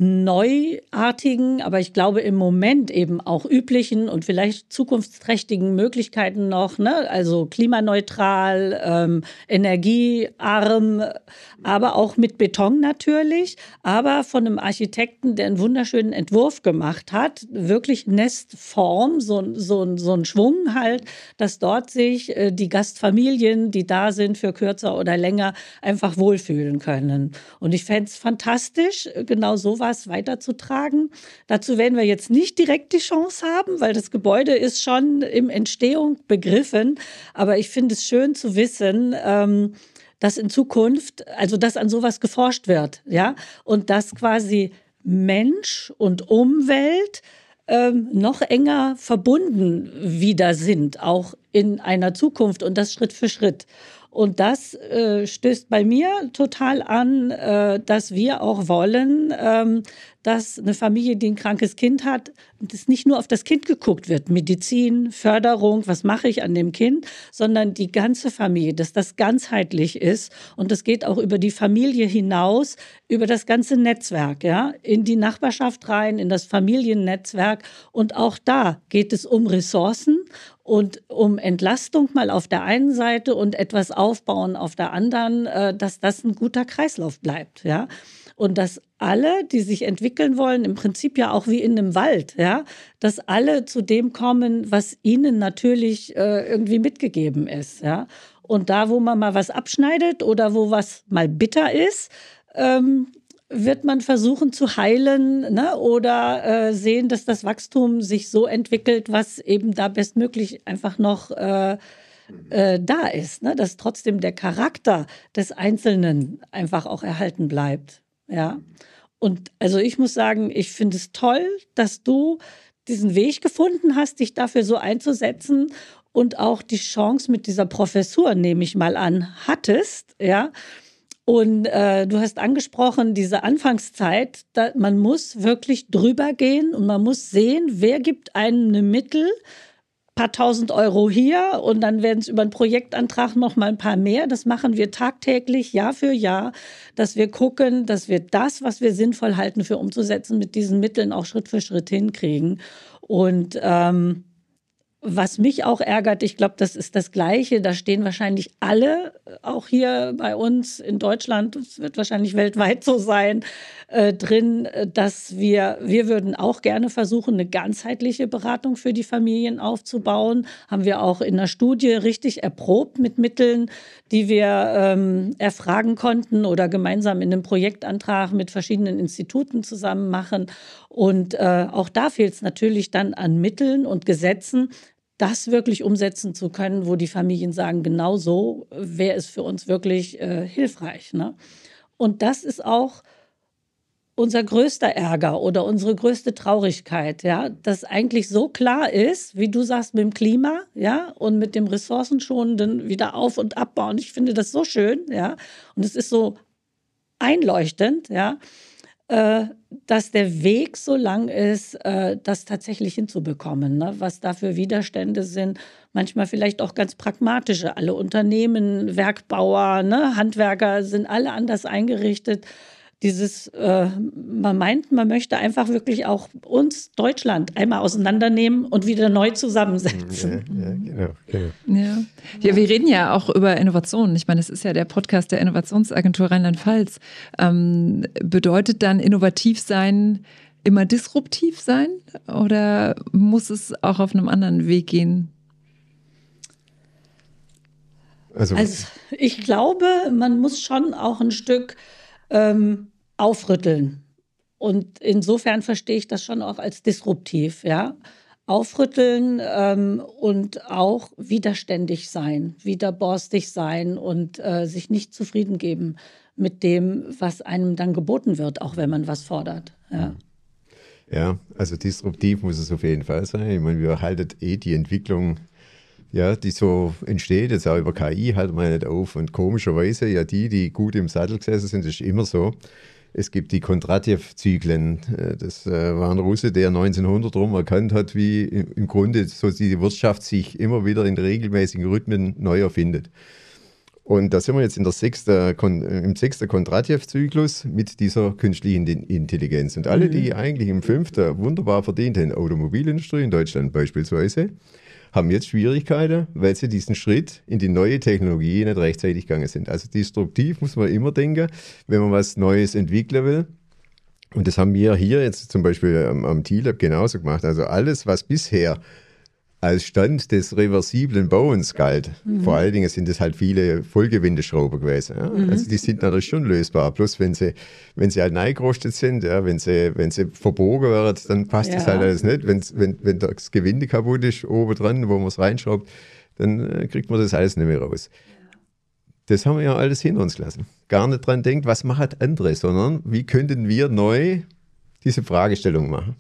neuartigen, aber ich glaube im Moment eben auch üblichen und vielleicht zukunftsträchtigen Möglichkeiten noch, ne? Also klimaneutral, ähm, energiearm, aber auch mit Beton natürlich, aber von einem Architekten, der einen wunderschönen Entwurf gemacht hat, wirklich Nestform, so, so, so ein Schwung halt, dass dort sich äh, die Gastfamilien, die da sind für kürzer oder länger, einfach wohlfühlen können. Und ich fände es fantastisch, genau sowas weiterzutragen. Dazu werden wir jetzt nicht direkt die Chance haben, weil das Gebäude ist schon im Entstehung begriffen. Aber ich finde es schön zu wissen, ähm, dass in Zukunft, also dass an sowas geforscht wird, ja, und dass quasi Mensch und Umwelt ähm, noch enger verbunden wieder sind, auch in einer Zukunft und das Schritt für Schritt. Und das äh, stößt bei mir total an, äh, dass wir auch wollen, ähm, dass eine Familie, die ein krankes Kind hat, dass nicht nur auf das Kind geguckt wird, Medizin, Förderung, was mache ich an dem Kind, sondern die ganze Familie, dass das ganzheitlich ist. Und das geht auch über die Familie hinaus, über das ganze Netzwerk, ja, in die Nachbarschaft rein, in das Familiennetzwerk. Und auch da geht es um Ressourcen und um Entlastung mal auf der einen Seite und etwas aufbauen auf der anderen, äh, dass das ein guter Kreislauf bleibt, ja. Und dass alle, die sich entwickeln wollen, im Prinzip ja auch wie in einem Wald, ja, dass alle zu dem kommen, was ihnen natürlich äh, irgendwie mitgegeben ist, ja. Und da, wo man mal was abschneidet oder wo was mal bitter ist, ähm, wird man versuchen zu heilen, ne, oder äh, sehen, dass das Wachstum sich so entwickelt, was eben da bestmöglich einfach noch äh, äh, da ist, ne, dass trotzdem der Charakter des Einzelnen einfach auch erhalten bleibt. Ja. Und also ich muss sagen, ich finde es toll, dass du diesen Weg gefunden hast, dich dafür so einzusetzen und auch die Chance mit dieser Professur, nehme ich mal an, hattest, ja. Und äh, du hast angesprochen, diese Anfangszeit, da, man muss wirklich drüber gehen und man muss sehen, wer gibt einem eine Mittel, paar tausend Euro hier und dann werden es über einen Projektantrag noch mal ein paar mehr. Das machen wir tagtäglich, Jahr für Jahr, dass wir gucken, dass wir das, was wir sinnvoll halten für umzusetzen, mit diesen Mitteln auch Schritt für Schritt hinkriegen. Und ähm, was mich auch ärgert, ich glaube, das ist das Gleiche, da stehen wahrscheinlich alle, auch hier bei uns in Deutschland, es wird wahrscheinlich weltweit so sein, äh, drin, dass wir, wir würden auch gerne versuchen, eine ganzheitliche Beratung für die Familien aufzubauen. Haben wir auch in der Studie richtig erprobt mit Mitteln, die wir ähm, erfragen konnten oder gemeinsam in einem Projektantrag mit verschiedenen Instituten zusammen machen. Und äh, auch da fehlt es natürlich dann an Mitteln und Gesetzen, das wirklich umsetzen zu können, wo die Familien sagen, genau so wäre es für uns wirklich äh, hilfreich. Ne? Und das ist auch unser größter Ärger oder unsere größte Traurigkeit, ja, dass eigentlich so klar ist, wie du sagst, mit dem Klima, ja, und mit dem ressourcenschonenden Wiederauf- und Abbauen. Ich finde das so schön, ja, und es ist so einleuchtend, ja, äh, dass der Weg so lang ist, äh, das tatsächlich hinzubekommen, ne? Was da für Widerstände sind, manchmal vielleicht auch ganz pragmatische. Alle Unternehmen, Werkbauer, ne, Handwerker sind alle anders eingerichtet. Dieses, äh, man meint, man möchte einfach wirklich auch uns, Deutschland, einmal auseinandernehmen und wieder neu zusammensetzen. Ja, ja, genau, genau. Ja. Ja, wir reden ja auch über Innovationen. Ich meine, es ist ja der Podcast der Innovationsagentur Rheinland-Pfalz. Ähm, bedeutet dann innovativ sein immer disruptiv sein oder muss es auch auf einem anderen Weg gehen? Also, also ich glaube, man muss schon auch ein Stück ähm, aufrütteln. Und insofern verstehe ich das schon auch als disruptiv, ja. Aufrütteln ähm, und auch widerständig sein, widerborstig sein und äh, sich nicht zufrieden geben mit dem, was einem dann geboten wird, auch wenn man was fordert. Ja, ja, also disruptiv muss es auf jeden Fall sein. Ich meine, wir halten eh die Entwicklung, ja, die so entsteht, jetzt auch über K I, halten wir nicht auf. Und komischerweise, ja, die, die gut im Sattel gesessen sind, ist immer so. Es gibt die Kondratjew-Zyklen. Das war ein Russe, der neunzehnhundert rum erkannt hat, wie im Grunde so die Wirtschaft sich immer wieder in regelmäßigen Rhythmen neu erfindet. Und da sind wir jetzt in der sechste, im sechsten Kondratjew-Zyklus mit dieser künstlichen Intelligenz. Und alle, die eigentlich im fünften wunderbar verdient haben, Automobilindustrie in Deutschland beispielsweise, haben jetzt Schwierigkeiten, weil sie diesen Schritt in die neue Technologie nicht rechtzeitig gegangen sind. Also disruptiv muss man immer denken, wenn man was Neues entwickeln will. Und das haben wir hier jetzt zum Beispiel am, am T-Lab genauso gemacht. Also alles, was bisher als Stand des reversiblen Bauens galt, mhm. vor allen Dingen sind es halt viele Vollgewindeschrauber gewesen. Ja? Mhm. Also die sind natürlich schon lösbar. Bloß wenn sie, wenn sie halt neigerostet sind, ja, wenn sie, wenn sie verbogen werden, dann passt ja. das halt alles nicht. Wenn's, wenn, wenn das Gewinde kaputt ist, oben dran, wo man es reinschraubt, dann äh, kriegt man das alles nicht mehr raus. Ja. Das haben wir ja alles hinter uns gelassen. Gar nicht dran denkt, was machen andere, sondern wie könnten wir neu diese Fragestellung machen.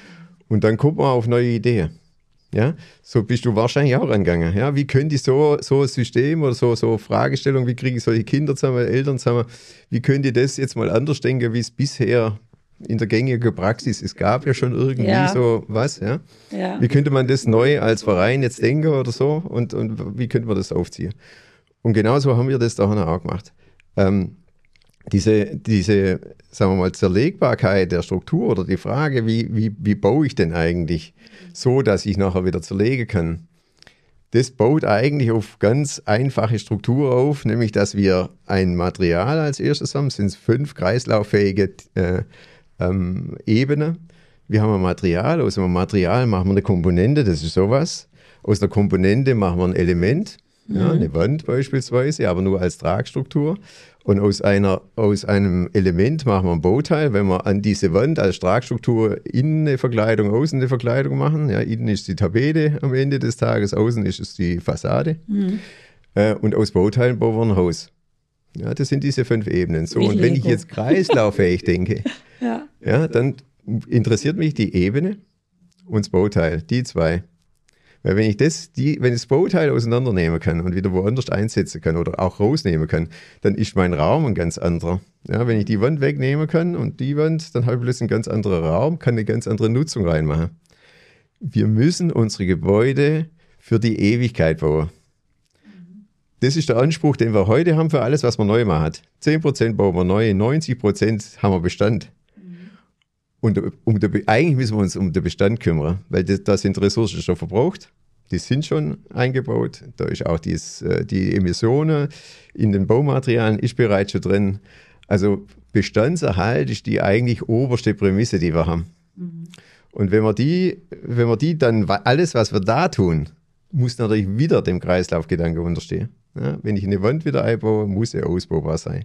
Und dann gucken wir auf neue Ideen. Ja, so bist du wahrscheinlich auch rangegangen. Ja, wie könnte ich so, so ein System oder so, so Fragestellung, wie kriege ich solche Kinder zusammen, Eltern zusammen, wie könnte ich das jetzt mal anders denken, wie es bisher in der gängigen Praxis, es gab ja schon irgendwie ja. so was, ja? Ja. Wie könnte man das neu als Verein jetzt denken oder so und, und wie könnte man das aufziehen? Und genauso haben wir das da auch gemacht. Ähm, Diese, diese, sagen wir mal, Zerlegbarkeit der Struktur oder die Frage, wie, wie, wie baue ich denn eigentlich so, dass ich nachher wieder zerlegen kann, das baut eigentlich auf ganz einfache Struktur auf, nämlich, dass wir ein Material als erstes haben, sind es fünf kreislauffähige äh, ähm, Ebenen. Wir haben ein Material, aus einem Material machen wir eine Komponente, das ist sowas. Aus der Komponente machen wir ein Element, mhm. ja, eine Wand beispielsweise, aber nur als Tragstruktur. Und aus, einer, aus einem Element machen wir ein Bauteil, wenn wir an diese Wand als Tragstruktur innen eine Verkleidung, außen eine Verkleidung machen. Ja, innen ist die Tapete am Ende des Tages, außen ist es die Fassade. Mhm. Äh, und aus Bauteilen bauen wir ein Haus. Ja, das sind diese fünf Ebenen. So, und wenn ich jetzt kreislauffähig denke, ja. Ja, dann interessiert mich die Ebene und das Bauteil, die zwei. Weil wenn ich das, die, wenn ich das Bauteil auseinandernehmen kann und wieder woanders einsetzen kann oder auch rausnehmen kann, dann ist mein Raum ein ganz anderer. Ja, wenn ich die Wand wegnehmen kann und die Wand, dann habe ich plötzlich einen ganz anderen Raum, kann eine ganz andere Nutzung reinmachen. Wir müssen unsere Gebäude für die Ewigkeit bauen. Das ist der Anspruch, den wir heute haben für alles, was man neu macht. zehn Prozent bauen wir neu, neunzig Prozent haben wir Bestand. Und um der, eigentlich müssen wir uns um den Bestand kümmern, weil das, da sind Ressourcen schon verbraucht. die sind schon eingebaut. Da ist auch dies, die Emissionen in den Baumaterialien ist bereits schon drin. Also Bestandserhalt ist die eigentlich oberste Prämisse, die wir haben. Mhm. Und wenn wir die, wenn wir die dann, alles, was wir da tun, muss natürlich wieder dem Kreislaufgedanke unterstehen. Ja, wenn ich eine Wand wieder einbaue, muss er ausbaubar sein.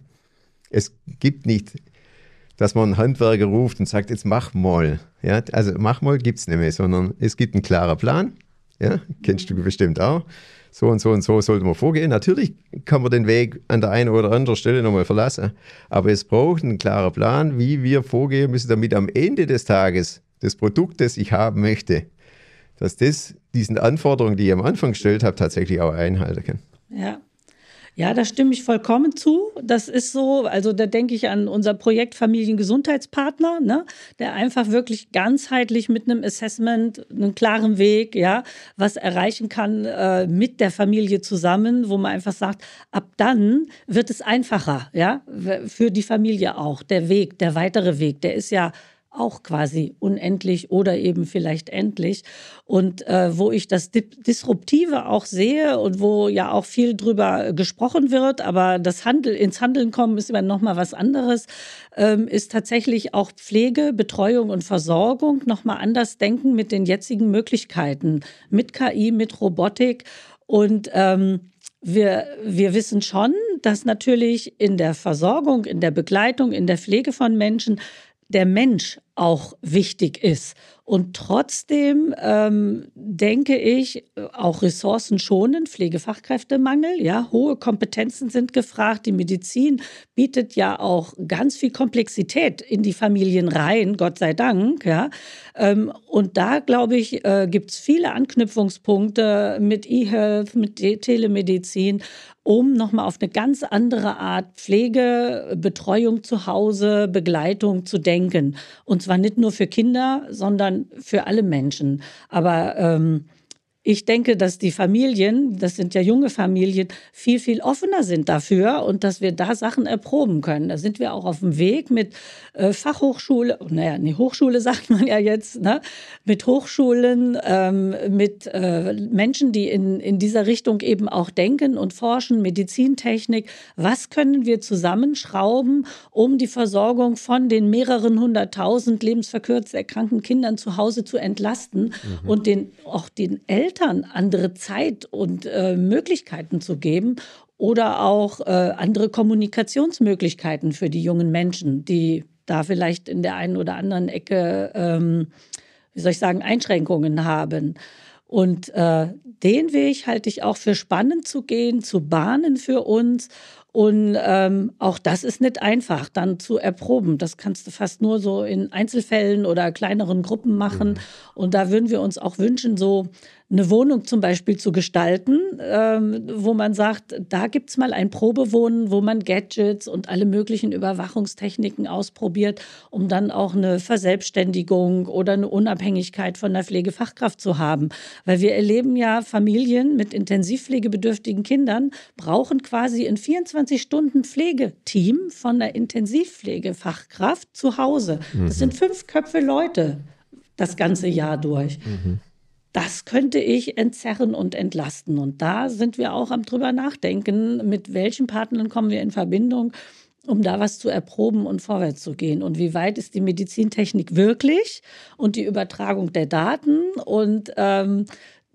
Es gibt nicht, dass man einen Handwerker ruft und sagt, jetzt mach mal. Ja, also mach mal gibt es nicht mehr, sondern es gibt einen klaren Plan. Ja, kennst du bestimmt auch. So und so und so sollte man vorgehen. Natürlich kann man den Weg an der einen oder anderen Stelle nochmal verlassen, aber es braucht einen klaren Plan, wie wir vorgehen müssen, damit am Ende des Tages das Produkt, das ich haben möchte, dass das diesen Anforderungen, die ich am Anfang gestellt habe, tatsächlich auch einhalten kann. Ja. Ja, da stimme ich vollkommen zu. Das ist so, also da denke ich an unser Projekt Familiengesundheitspartner, ne, der einfach wirklich ganzheitlich mit einem Assessment, einem klaren Weg, ja, was erreichen kann äh, mit der Familie zusammen, wo man einfach sagt, ab dann wird es einfacher, ja, für die Familie auch. Der Weg, der weitere Weg, der ist ja auch quasi unendlich oder eben vielleicht endlich. Und äh, wo ich das Disruptive auch sehe und wo ja auch viel drüber gesprochen wird, aber das Handel, ins Handeln kommen ist immer noch mal was anderes, ähm, ist tatsächlich auch Pflege, Betreuung und Versorgung noch mal anders denken mit den jetzigen Möglichkeiten, mit K I, mit Robotik. Und ähm, wir, wir wissen schon, dass natürlich in der Versorgung, in der Begleitung, in der Pflege von Menschen der Mensch auch wichtig ist. Und trotzdem ähm, denke ich, auch ressourcenschonend, Pflegefachkräftemangel, ja, hohe Kompetenzen sind gefragt. Die Medizin bietet ja auch ganz viel Komplexität in die Familien rein, Gott sei Dank, ja. Ähm, und da, glaube ich, äh, gibt es viele Anknüpfungspunkte mit E-Health, mit Telemedizin, um nochmal auf eine ganz andere Art Pflege, Betreuung zu Hause, Begleitung zu denken. Und zwar nicht nur für Kinder, sondern für alle Menschen. Aber ähm, ich denke, dass die Familien, das sind ja junge Familien, viel, viel offener sind dafür und dass wir da Sachen erproben können. Da sind wir auch auf dem Weg mit äh, Fachhochschule, naja, eine Hochschule sagt man ja jetzt, ne? Mit Hochschulen, ähm, mit äh, Menschen, die in, in dieser Richtung eben auch denken und forschen, Medizintechnik. Was können wir zusammenschrauben, um die Versorgung von den mehreren hunderttausend lebensverkürzt erkrankten Kindern zu Hause zu entlasten mhm. und den, auch den Eltern andere Zeit und äh, Möglichkeiten zu geben oder auch äh, andere Kommunikationsmöglichkeiten für die jungen Menschen, die da vielleicht in der einen oder anderen Ecke, ähm, wie soll ich sagen, Einschränkungen haben. Und äh, den Weg halte ich auch für spannend zu gehen, zu bahnen für uns. Und ähm, auch das ist nicht einfach, dann zu erproben. Das kannst du fast nur so in Einzelfällen oder kleineren Gruppen machen. Mhm. Und da würden wir uns auch wünschen, so eine Wohnung zum Beispiel zu gestalten, ähm, wo man sagt, da gibt es mal ein Probewohnen, wo man Gadgets und alle möglichen Überwachungstechniken ausprobiert, um dann auch eine Verselbstständigung oder eine Unabhängigkeit von der Pflegefachkraft zu haben. Weil wir erleben ja, Familien mit intensivpflegebedürftigen Kindern brauchen quasi ein vierundzwanzig Stunden Pflegeteam von der Intensivpflegefachkraft zu Hause. Mhm. Das sind fünf Köpfe Leute das ganze Jahr durch. Mhm. Das könnte ich entzerren und entlasten. Und da sind wir auch am drüber nachdenken, mit welchen Partnern kommen wir in Verbindung, um da was zu erproben und vorwärts zu gehen. Und wie weit ist die Medizintechnik wirklich und die Übertragung der Daten? Und ähm,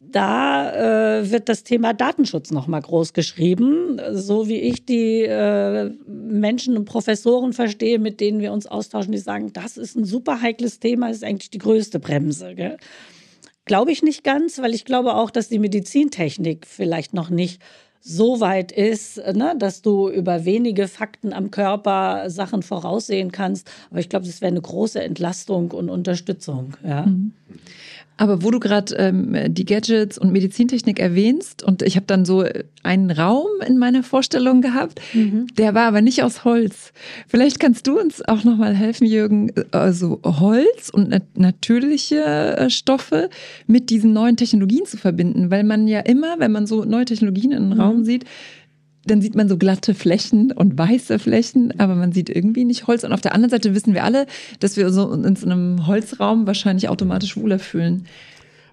da äh, wird das Thema Datenschutz nochmal groß geschrieben, so wie ich die äh, Menschen und Professoren verstehe, mit denen wir uns austauschen, die sagen, das ist ein super heikles Thema, ist eigentlich die größte Bremse, gell? Glaube ich nicht ganz, weil ich glaube auch, dass die Medizintechnik vielleicht noch nicht so weit ist, ne, dass du über wenige Fakten am Körper Sachen voraussehen kannst. Aber ich glaube, das wäre eine große Entlastung und Unterstützung. Ja. Mhm. Aber wo du gerade ähm, die Gadgets und Medizintechnik erwähnst, und ich habe dann so einen Raum in meiner Vorstellung gehabt, mhm. der war aber nicht aus Holz. Vielleicht kannst du uns auch nochmal helfen, Jürgen, also Holz und nat- natürliche Stoffe mit diesen neuen Technologien zu verbinden, weil man ja immer, wenn man so neue Technologien in einem mhm. Raum sieht, dann sieht man so glatte Flächen und weiße Flächen, aber man sieht irgendwie nicht Holz. Und auf der anderen Seite wissen wir alle, dass wir so in so einem Holzraum wahrscheinlich automatisch wohler fühlen.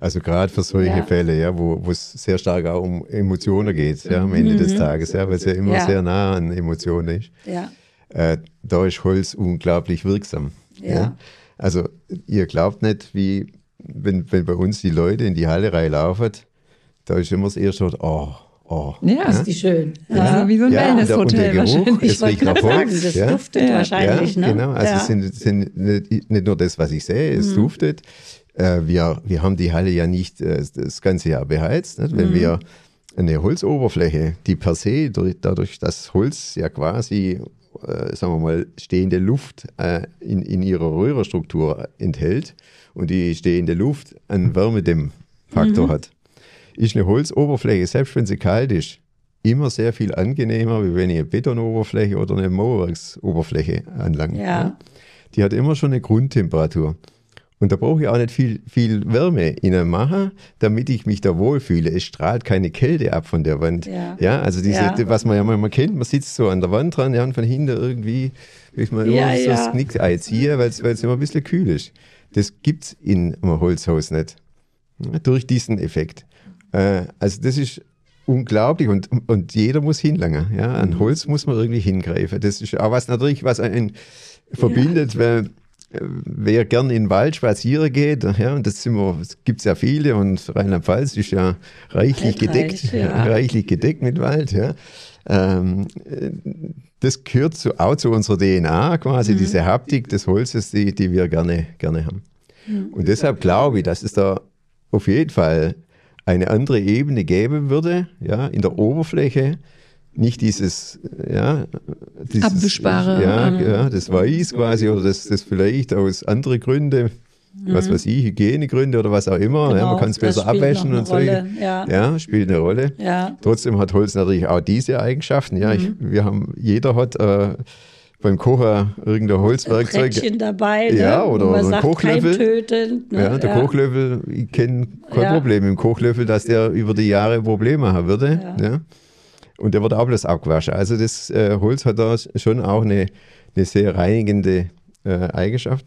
Also gerade für solche Ja. Fälle, ja, wo wo es sehr stark auch um Emotionen geht, ja, am Ende des Tages, ja, weil es ja immer Ja. sehr nah an Emotionen ist. Ja. Äh, da ist Holz unglaublich wirksam. Ja. Also ihr glaubt nicht, wie wenn, wenn bei uns die Leute in die Halle reinlaufen, da ist immer das erste Wort, oh, oh. Ja, Ist die schön. Also wie so ein Ja, und der- und der Wellnesshotel Geruch, wahrscheinlich. es riecht nach Ich wollte Holz. sagen, das ja. duftet Ja. wahrscheinlich, ja, ne? genau. Also ja. es sind, sind nicht, nicht nur das, was ich sehe, es duftet. Äh, wir, wir haben die Halle ja nicht äh, das ganze Jahr beheizt. Nicht? Wenn wir eine Holzoberfläche, die per se, durch, dadurch, dass Holz ja quasi, äh, sagen wir mal, stehende Luft äh, in, in ihrer Röhrenstruktur enthält und die stehende Luft einen Wärmedämmfaktor hat, ist eine Holzoberfläche, selbst wenn sie kalt ist, immer sehr viel angenehmer, wie wenn ich eine Betonoberfläche oder eine Mauerwerksoberfläche anlange. Ja. Die hat immer schon eine Grundtemperatur. Und da brauche ich auch nicht viel, viel Wärme innen machen, damit ich mich da wohlfühle. Es strahlt keine Kälte ab von der Wand. Ja. Ja, also diese, Ja. was man ja manchmal kennt, man sitzt so an der Wand dran, ja, und von hinten irgendwie, will man immer Ja, so ja. das Knick einziehen, weil es immer ein bisschen kühl ist. Das gibt es in einem Holzhaus nicht. Ja, durch diesen Effekt. Äh, also das ist unglaublich und, und jeder muss hinlangen. Ja? An Holz muss man irgendwie hingreifen. Das ist auch was natürlich, was einen verbindet, weil äh, wer gern in den Wald spazieren geht, ja, und das, sind wir- das gibt es ja viele und Rheinland-Pfalz ist ja reichlich Waldreich, gedeckt, ja. reichlich gedeckt mit Wald. Ja. Ähm, äh, das gehört zu, auch zu unserer D N A quasi, diese Haptik des Holzes, die, die wir gerne, gerne haben. Und deshalb glaube ich, dass es da auf jeden Fall eine andere Ebene geben würde, ja, in der Oberfläche, nicht dieses, ja, dieses Abwischbare, ja, ähm, ja, das Weiß quasi oder das, das vielleicht aus anderen Gründen, was weiß ich, Hygienegründe oder was auch immer, ja, Genau, man kann es das besser spielt abwäschen noch und eine so. Rolle, ja. ja, spielt eine Rolle. Ja. Trotzdem hat Holz natürlich auch diese Eigenschaften. Ja, ich, wir haben, jeder hat äh, beim Kochen irgendein Holzwerkzeug. Brettchen dabei, ne? Ja, oder- Wo man oder ein sagt, Kochlöffel. keimtötend, ne? Ja, der ja. Kochlöffel, ich kenne kein Ja. Problem mit dem Kochlöffel, dass der über die Jahre Probleme haben würde. Ja. Ja. Und der wird auch bloß abgewaschen. Also das äh, Holz hat da schon auch eine, eine sehr reinigende äh, Eigenschaft.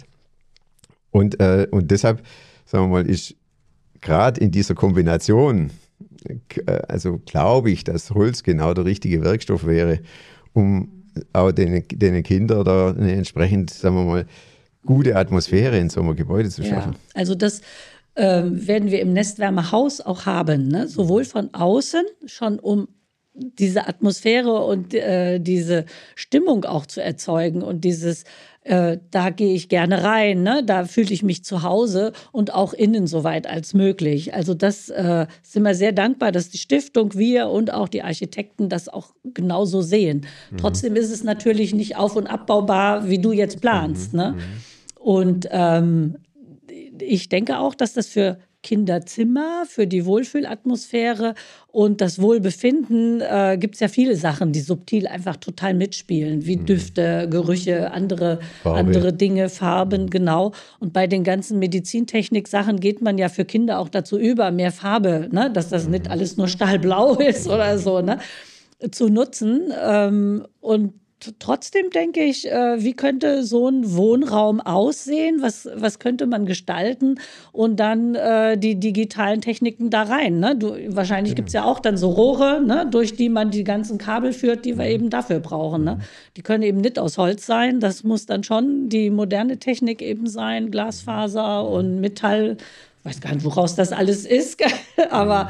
Und, äh, und deshalb, sagen wir mal, ist gerade in dieser Kombination, äh, also glaube ich, dass Holz genau der richtige Werkstoff wäre, um auch den, den Kindern da eine entsprechend, sagen wir mal, gute Atmosphäre in so einem Gebäude zu schaffen. Ja, also das ähm, werden wir im Nestwärmehaus auch haben, ne? Sowohl von außen, schon um diese Atmosphäre und äh, diese Stimmung auch zu erzeugen und dieses, äh, da gehe ich gerne rein, ne? Da fühle ich mich zu Hause und auch innen so weit als möglich. Also das äh, sind wir sehr dankbar, dass die Stiftung, wir und auch die Architekten das auch genauso sehen. Mhm. Trotzdem ist es natürlich nicht auf- und abbaubar, wie du jetzt planst, mhm. ne? Und ähm, ich denke auch, dass das für Kinderzimmer, für die Wohlfühlatmosphäre und das Wohlbefinden äh, gibt es ja viele Sachen, die subtil einfach total mitspielen, wie Düfte, Gerüche, andere, andere Dinge, Farben, genau. Und bei den ganzen Medizintechnik-Sachen geht man ja für Kinder auch dazu über, mehr Farbe, ne? Dass das nicht alles nur stahlblau ist oder so, ne? Zu nutzen. Ähm, und trotzdem denke ich, äh, wie könnte so ein Wohnraum aussehen? Was, was könnte man gestalten? Und dann äh, die digitalen Techniken da rein. Ne? Du, wahrscheinlich gibt es ja auch dann so Rohre, ne? Durch die man die ganzen Kabel führt, die wir eben dafür brauchen. Ne? Die können eben nicht aus Holz sein. Das muss dann schon die moderne Technik eben sein. Glasfaser und Metall. Ich weiß gar nicht, woraus das alles ist. Aber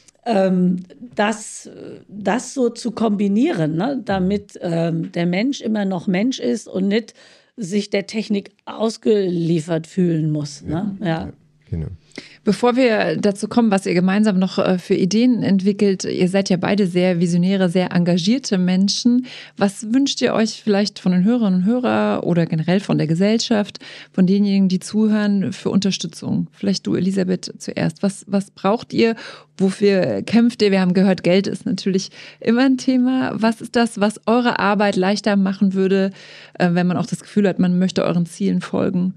Ähm, das, das so zu kombinieren, ne? Damit ähm, der Mensch immer noch Mensch ist und nicht sich der Technik ausgeliefert fühlen muss. Ne? Ja. Ja. Genau. Bevor wir dazu kommen, was ihr gemeinsam noch für Ideen entwickelt, ihr seid ja beide sehr visionäre, sehr engagierte Menschen. Was wünscht ihr euch vielleicht von den Hörerinnen und Hörern oder generell von der Gesellschaft, von denjenigen, die zuhören, für Unterstützung? Vielleicht du, Elisabeth, zuerst. Was, was braucht ihr? Wofür kämpft ihr? Wir haben gehört, Geld ist natürlich immer ein Thema. Was ist das, was eure Arbeit leichter machen würde, wenn man auch das Gefühl hat, man möchte euren Zielen folgen?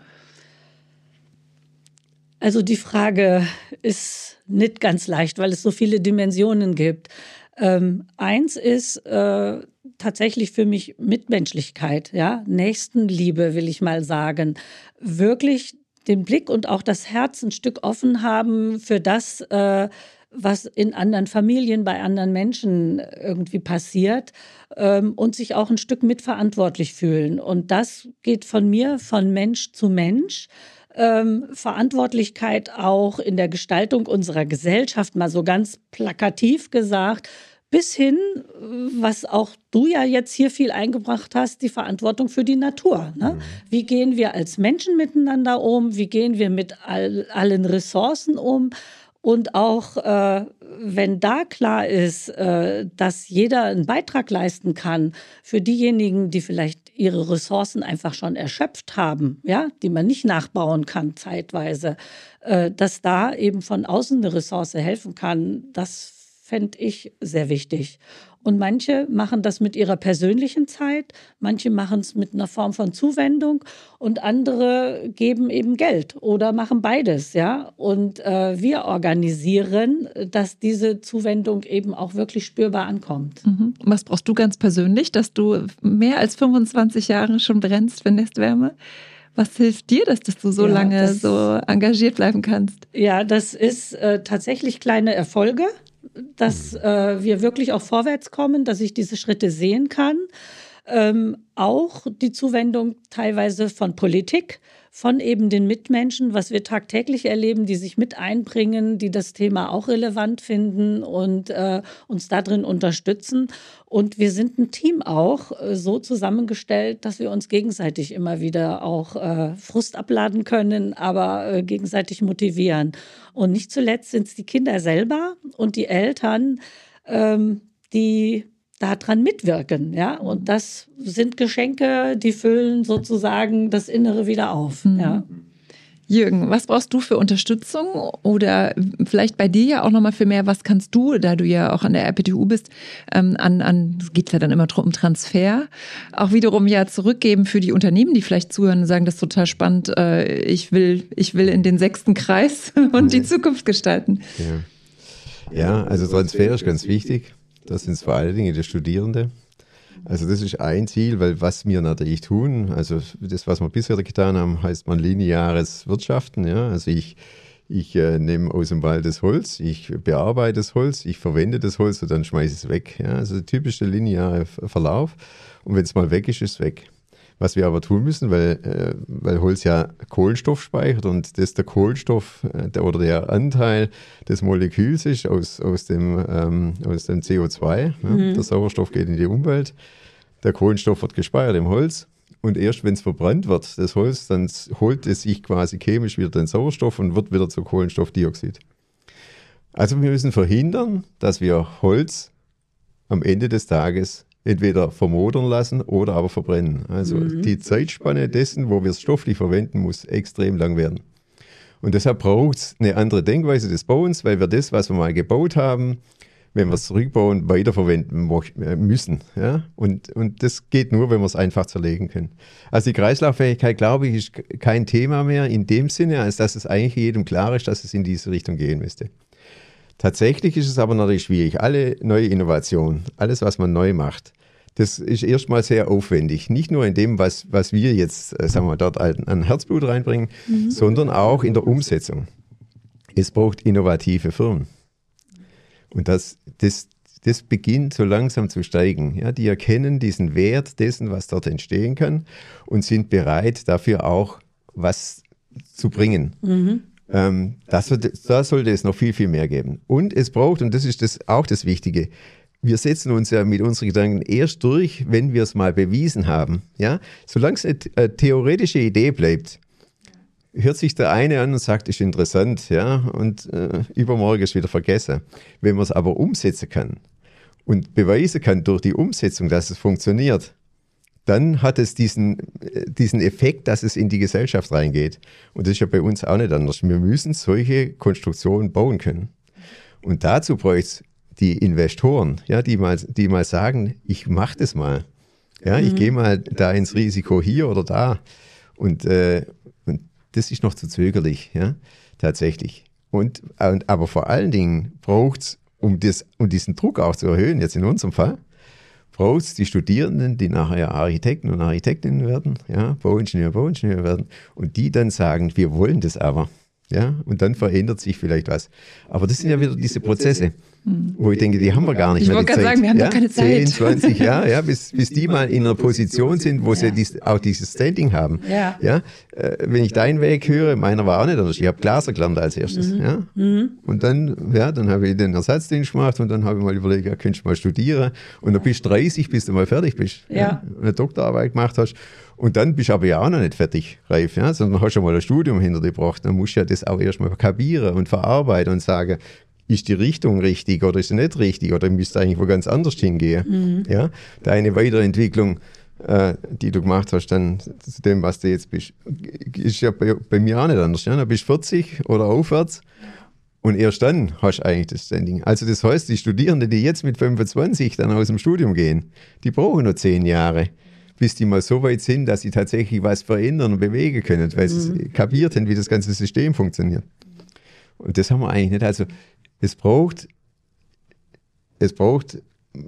Also die Frage ist nicht ganz leicht, weil es so viele Dimensionen gibt. Ähm, eins ist äh, tatsächlich für mich Mitmenschlichkeit, ja, Nächstenliebe, will ich mal sagen. Wirklich den Blick und auch das Herz ein Stück offen haben für das, äh, was in anderen Familien, bei anderen Menschen irgendwie passiert, ähm, und sich auch ein Stück mitverantwortlich fühlen. Und das geht von mir, von Mensch zu Mensch. Ähm, Verantwortlichkeit auch in der Gestaltung unserer Gesellschaft, mal so ganz plakativ gesagt, bis hin, was auch du ja jetzt hier viel eingebracht hast, die Verantwortung für die Natur. Ne? Mhm. Wie gehen wir als Menschen miteinander um? Wie gehen wir mit all, allen Ressourcen um? Und auch, äh, wenn da klar ist, äh, dass jeder einen Beitrag leisten kann für diejenigen, die vielleicht ihre Ressourcen einfach schon erschöpft haben, ja, die man nicht nachbauen kann zeitweise, äh, dass da eben von außen eine Ressource helfen kann, das fände ich sehr wichtig. Und manche machen das mit ihrer persönlichen Zeit, manche machen es mit einer Form von Zuwendung und andere geben eben Geld oder machen beides, ja. Und äh, wir organisieren, dass diese Zuwendung eben auch wirklich spürbar ankommt. Mhm. Was brauchst du ganz persönlich, dass du mehr als fünfundzwanzig Jahre schon brennst für Nestwärme? Was hilft dir, dass, dass du so ja, lange das, so engagiert bleiben kannst? Ja, das ist äh, tatsächlich kleine Erfolge, dass äh, wir wirklich auch vorwärts kommen, dass ich diese Schritte sehen kann. Ähm, auch die Zuwendung teilweise von Politik, von eben den Mitmenschen, was wir tagtäglich erleben, die sich mit einbringen, die das Thema auch relevant finden und äh, uns darin unterstützen. Und wir sind ein Team auch äh, so zusammengestellt, dass wir uns gegenseitig immer wieder auch äh, Frust abladen können, aber äh, gegenseitig motivieren. Und nicht zuletzt sind es die Kinder selber und die Eltern, ähm, die daran mitwirken, ja, und das sind Geschenke, die füllen sozusagen das Innere wieder auf, mhm. ja. Jürgen, was brauchst du für Unterstützung oder vielleicht bei dir ja auch nochmal für mehr, was kannst du, da du ja auch an der R P T U bist, ähm, an, an geht es ja dann immer um Transfer, auch wiederum ja zurückgeben für die Unternehmen, die vielleicht zuhören und sagen, das ist total spannend, äh, ich will, ich will in den sechsten Kreis und die Zukunft gestalten. Ja, ja, also Transfer ist ganz wichtig. Das sind vor allen Dingen die Studierenden. Also das ist ein Ziel, weil was wir natürlich tun, also das, was wir bisher getan haben, heißt man lineares Wirtschaften. Ja? Also ich, ich äh, nehme aus dem Wald das Holz, ich bearbeite das Holz, ich verwende das Holz und dann schmeiße ich es weg. Ja? Also der typische lineare Verlauf. Und wenn es mal weg ist, ist es weg. Was wir aber tun müssen, weil, äh, weil Holz ja Kohlenstoff speichert und das der Kohlenstoff äh, der, oder der Anteil des Moleküls ist aus, aus, dem, ähm, aus dem C O zwei. Ja? Mhm. Der Sauerstoff geht in die Umwelt, der Kohlenstoff wird gespeichert im Holz und erst wenn es verbrannt wird, das Holz, dann holt es sich quasi chemisch wieder den Sauerstoff und wird wieder zu Kohlenstoffdioxid. Also wir müssen verhindern, dass wir Holz am Ende des Tages entweder vermodern lassen oder aber verbrennen. Also mhm. die Zeitspanne dessen, wo wir es stofflich verwenden, muss extrem lang werden. Und deshalb braucht es eine andere Denkweise des Bauens, weil wir das, was wir mal gebaut haben, wenn wir es zurückbauen, weiterverwenden müssen. Ja? Und, und das geht nur, wenn wir es einfach zerlegen können. Also die Kreislauffähigkeit, glaube ich, ist kein Thema mehr in dem Sinne, als dass es eigentlich jedem klar ist, dass es in diese Richtung gehen müsste. Tatsächlich ist es aber natürlich schwierig. Alle neue Innovationen, alles, was man neu macht, das ist erstmal sehr aufwendig. Nicht nur in dem, was, was wir jetzt, äh, sagen wir, dort an Herzblut reinbringen, mhm. sondern auch in der Umsetzung. Es braucht innovative Firmen. Und das, das, das beginnt so langsam zu steigen. Ja, die erkennen diesen Wert dessen, was dort entstehen kann und sind bereit, dafür auch was zu bringen. Mhm. Ähm, das, da sollte es noch viel, viel mehr geben. Und es braucht, und das ist das, auch das Wichtige, wir setzen uns ja mit unseren Gedanken erst durch, wenn wir es mal bewiesen haben. Ja? Solange es eine, eine theoretische Idee bleibt, hört sich der eine an und sagt, ist interessant, ja, und äh, übermorgen ist wieder vergessen. Wenn man es aber umsetzen kann und beweisen kann durch die Umsetzung, dass es funktioniert, dann hat es diesen, diesen Effekt, dass es in die Gesellschaft reingeht. Und das ist ja bei uns auch nicht anders. Wir müssen solche Konstruktionen bauen können. Und dazu braucht es die Investoren, ja, die mal, die mal sagen, ich mache das mal. Ja, mhm. Ich gehe mal da ins Risiko hier oder da. Und, äh, und das ist noch zu zögerlich, ja, tatsächlich. Und, und, aber vor allen Dingen braucht es, um, um diesen Druck auch zu erhöhen, jetzt in unserem Fall, braucht es die Studierenden, die nachher Architekten und Architektinnen werden, ja, Bauingenieur, Bauingenieur werden und die dann sagen, wir wollen das aber. Ja, und dann verändert sich vielleicht was. Aber das sind ja wieder diese Prozesse, wo ich denke, die haben wir gar nicht ich mehr. Ich wollte gerade sagen, wir haben ja? doch keine Zeit. zehn, zwanzig Jahre, ja, bis, bis die mal in einer Position sind, wo ja. sie dies, auch dieses Standing haben. Ja. Ja? Äh, wenn ich deinen Weg höre, meiner war auch nicht anders. Ich habe Glaser gelernt als erstes. Mhm. Ja? Mhm. Und dann, ja, dann habe ich den Ersatzdienst gemacht und dann habe ich mal überlegt, ja, könntest du mal studieren. Und dann bist du dreißig, bis du mal fertig bist. Ja. Ja? Und eine Doktorarbeit gemacht hast. Und dann bist du aber ja auch noch nicht fertig reif, ja? Sondern hast schon mal ein Studium hinter dir gebracht. Dann musst du ja das auch erstmal kapieren und verarbeiten und sagen, ist die Richtung richtig oder ist sie nicht richtig oder müsste eigentlich wo ganz anders hingehen. Mhm. Ja? Deine Weiterentwicklung, äh, die du gemacht hast, dann zu dem, was du jetzt bist, ist ja bei, bei mir auch nicht anders. Ja? Dann bist du vierzig oder aufwärts. Und erst dann hast du eigentlich das Standing. Also das heißt, die Studierenden, die jetzt mit fünfundzwanzig dann aus dem Studium gehen, die brauchen nur zehn Jahre, bis die mal so weit sind, dass sie tatsächlich was verändern und bewegen können, weil sie mhm. kapiert haben, wie das ganze System funktioniert. Und das haben wir eigentlich nicht. Also es braucht, es braucht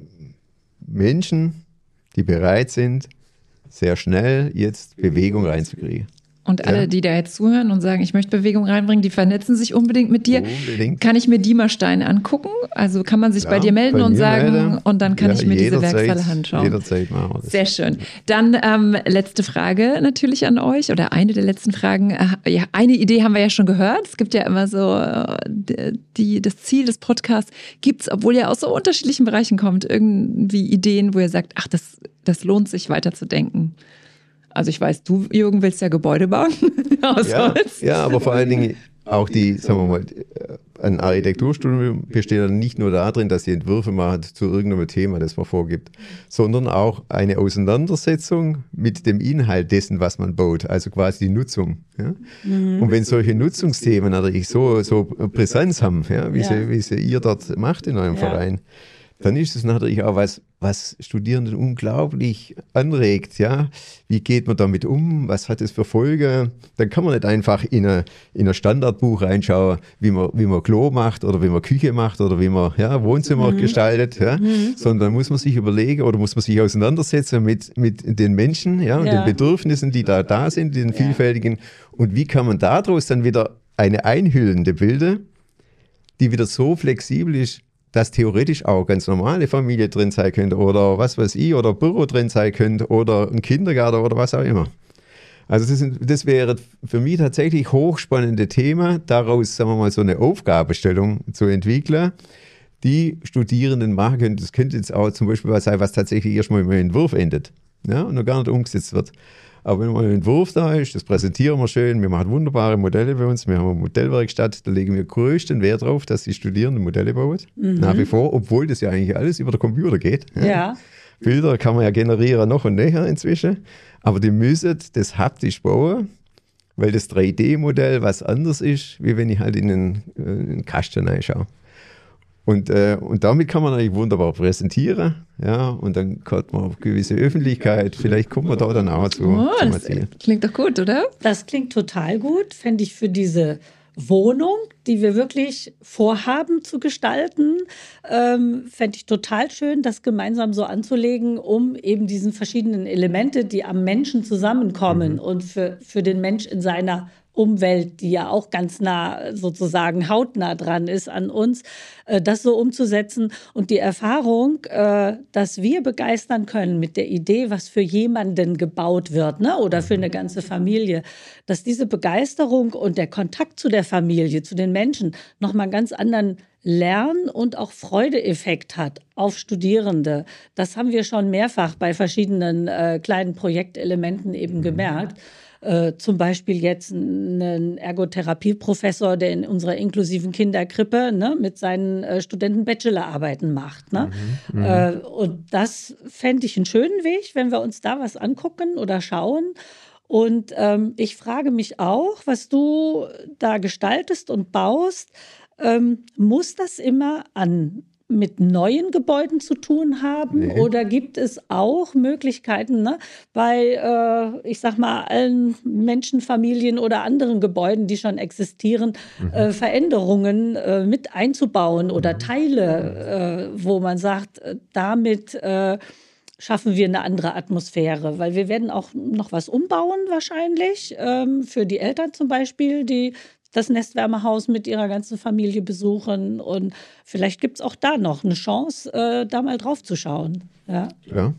Menschen, die bereit sind, sehr schnell jetzt Bewegung reinzukriegen. Und alle, ja. die da jetzt zuhören und sagen, ich möchte Bewegung reinbringen, die vernetzen sich unbedingt mit dir. Unbedingt. Kann ich mir Diemerstein angucken? Also kann man sich ja, bei dir melden bei und sagen, melden. Und dann kann ja, ich mir diese Werkstatt anschauen. Jederzeit machen wir das. Sehr schön. Dann ähm, letzte Frage natürlich an euch oder eine der letzten Fragen. Ja, eine Idee haben wir ja schon gehört. Es gibt ja immer so die, das Ziel des Podcasts. Gibt es, obwohl ihr aus so unterschiedlichen Bereichen kommt, irgendwie Ideen, wo ihr sagt, ach, das, das lohnt sich weiterzudenken? Also ich weiß, du, Jürgen, willst ja Gebäude bauen aus ja, Holz. Ja, aber vor allen Dingen auch die, sagen wir mal, ein Architekturstudium besteht dann nicht nur darin, dass sie Entwürfe machen zu irgendeinem Thema, das man vorgibt, sondern auch eine Auseinandersetzung mit dem Inhalt dessen, was man baut, also quasi die Nutzung. Ja? Mhm. Und wenn solche Nutzungsthemen natürlich so, so Präsenz haben, ja, wie, ja. Sie, wie sie ihr dort macht in eurem ja. Verein, dann ist es natürlich auch was, was Studierenden unglaublich anregt. Ja? Wie geht man damit um? Was hat es für Folgen? Dann kann man nicht einfach in ein in ein Standardbuch reinschauen, wie man, wie man Klo macht oder wie man Küche macht oder wie man ja, Wohnzimmer mhm. gestaltet, ja? Mhm. Sondern muss man sich überlegen oder muss man sich auseinandersetzen mit, mit den Menschen ja, und ja. den Bedürfnissen, die da, da sind, den vielfältigen. Und wie kann man daraus dann wieder eine einhüllende bilden, die wieder so flexibel ist, dass theoretisch auch ganz normale Familie drin sein könnte oder was weiß ich, oder Büro drin sein könnte oder ein Kindergarten oder was auch immer. Also das, sind, das wäre für mich tatsächlich hochspannende Thema, daraus, sagen wir mal, so eine Aufgabenstellung zu entwickeln, die Studierenden machen können. Das könnte jetzt auch zum Beispiel was sein, was tatsächlich erstmal mit einem Entwurf endet, ja, und noch gar nicht umgesetzt wird. Aber wenn mal ein Entwurf da ist, das präsentieren wir schön, wir machen wunderbare Modelle bei uns, wir haben eine Modellwerkstatt, da legen wir größten Wert drauf, dass die Studierenden Modelle bauen, mhm. nach wie vor, obwohl das ja eigentlich alles über den Computer geht. Ja. Ja. Bilder kann man ja generieren noch und näher inzwischen, aber die müssen das haptisch bauen, weil das drei D Modell was anderes ist, wie wenn ich halt in einen, in einen Kasten reinschaue. Und, äh, und damit kann man eigentlich wunderbar präsentieren, ja, und dann kommt man auf gewisse Öffentlichkeit, vielleicht kommt man da dann auch zu. Oh, das klingt doch gut, oder? Das klingt total gut, fände ich für diese Wohnung, die wir wirklich vorhaben zu gestalten, ähm, fände ich total schön, das gemeinsam so anzulegen, um eben diesen verschiedenen Elemente, die am Menschen zusammenkommen mhm. und für, für den Mensch in seiner Umwelt, die ja auch ganz nah sozusagen hautnah dran ist an uns, äh, das so umzusetzen und die Erfahrung, äh, dass wir begeistern können mit der Idee, was für jemanden gebaut wird, ne, oder für eine ganze Familie, dass diese Begeisterung und der Kontakt zu der Familie, zu den Menschen nochmal einen ganz anderen Lern- und auch Freudeeffekt hat auf Studierende. Das haben wir schon mehrfach bei verschiedenen äh, kleinen Projektelementen eben gemerkt. Äh, zum Beispiel jetzt einen Ergotherapieprofessor, der in unserer inklusiven Kinderkrippe ne, mit seinen äh, Studenten Bachelorarbeiten macht. Ne? Mhm, äh, und das fände ich einen schönen Weg, wenn wir uns da was angucken oder schauen. Und ähm, ich frage mich auch, was du da gestaltest und baust, ähm, muss das immer an mit neuen Gebäuden zu tun haben? Nee. Oder gibt es auch Möglichkeiten, ne, bei, äh, ich sag mal, allen Menschenfamilien oder anderen Gebäuden, die schon existieren, mhm. äh, Veränderungen äh, mit einzubauen oder Teile, äh, wo man sagt, damit äh, schaffen wir eine andere Atmosphäre, weil wir werden auch noch was umbauen wahrscheinlich, ähm, für die Eltern zum Beispiel, die das Nestwärmehaus mit ihrer ganzen Familie besuchen und vielleicht gibt es auch da noch eine Chance, äh, da mal drauf zu schauen. Ja. Ja.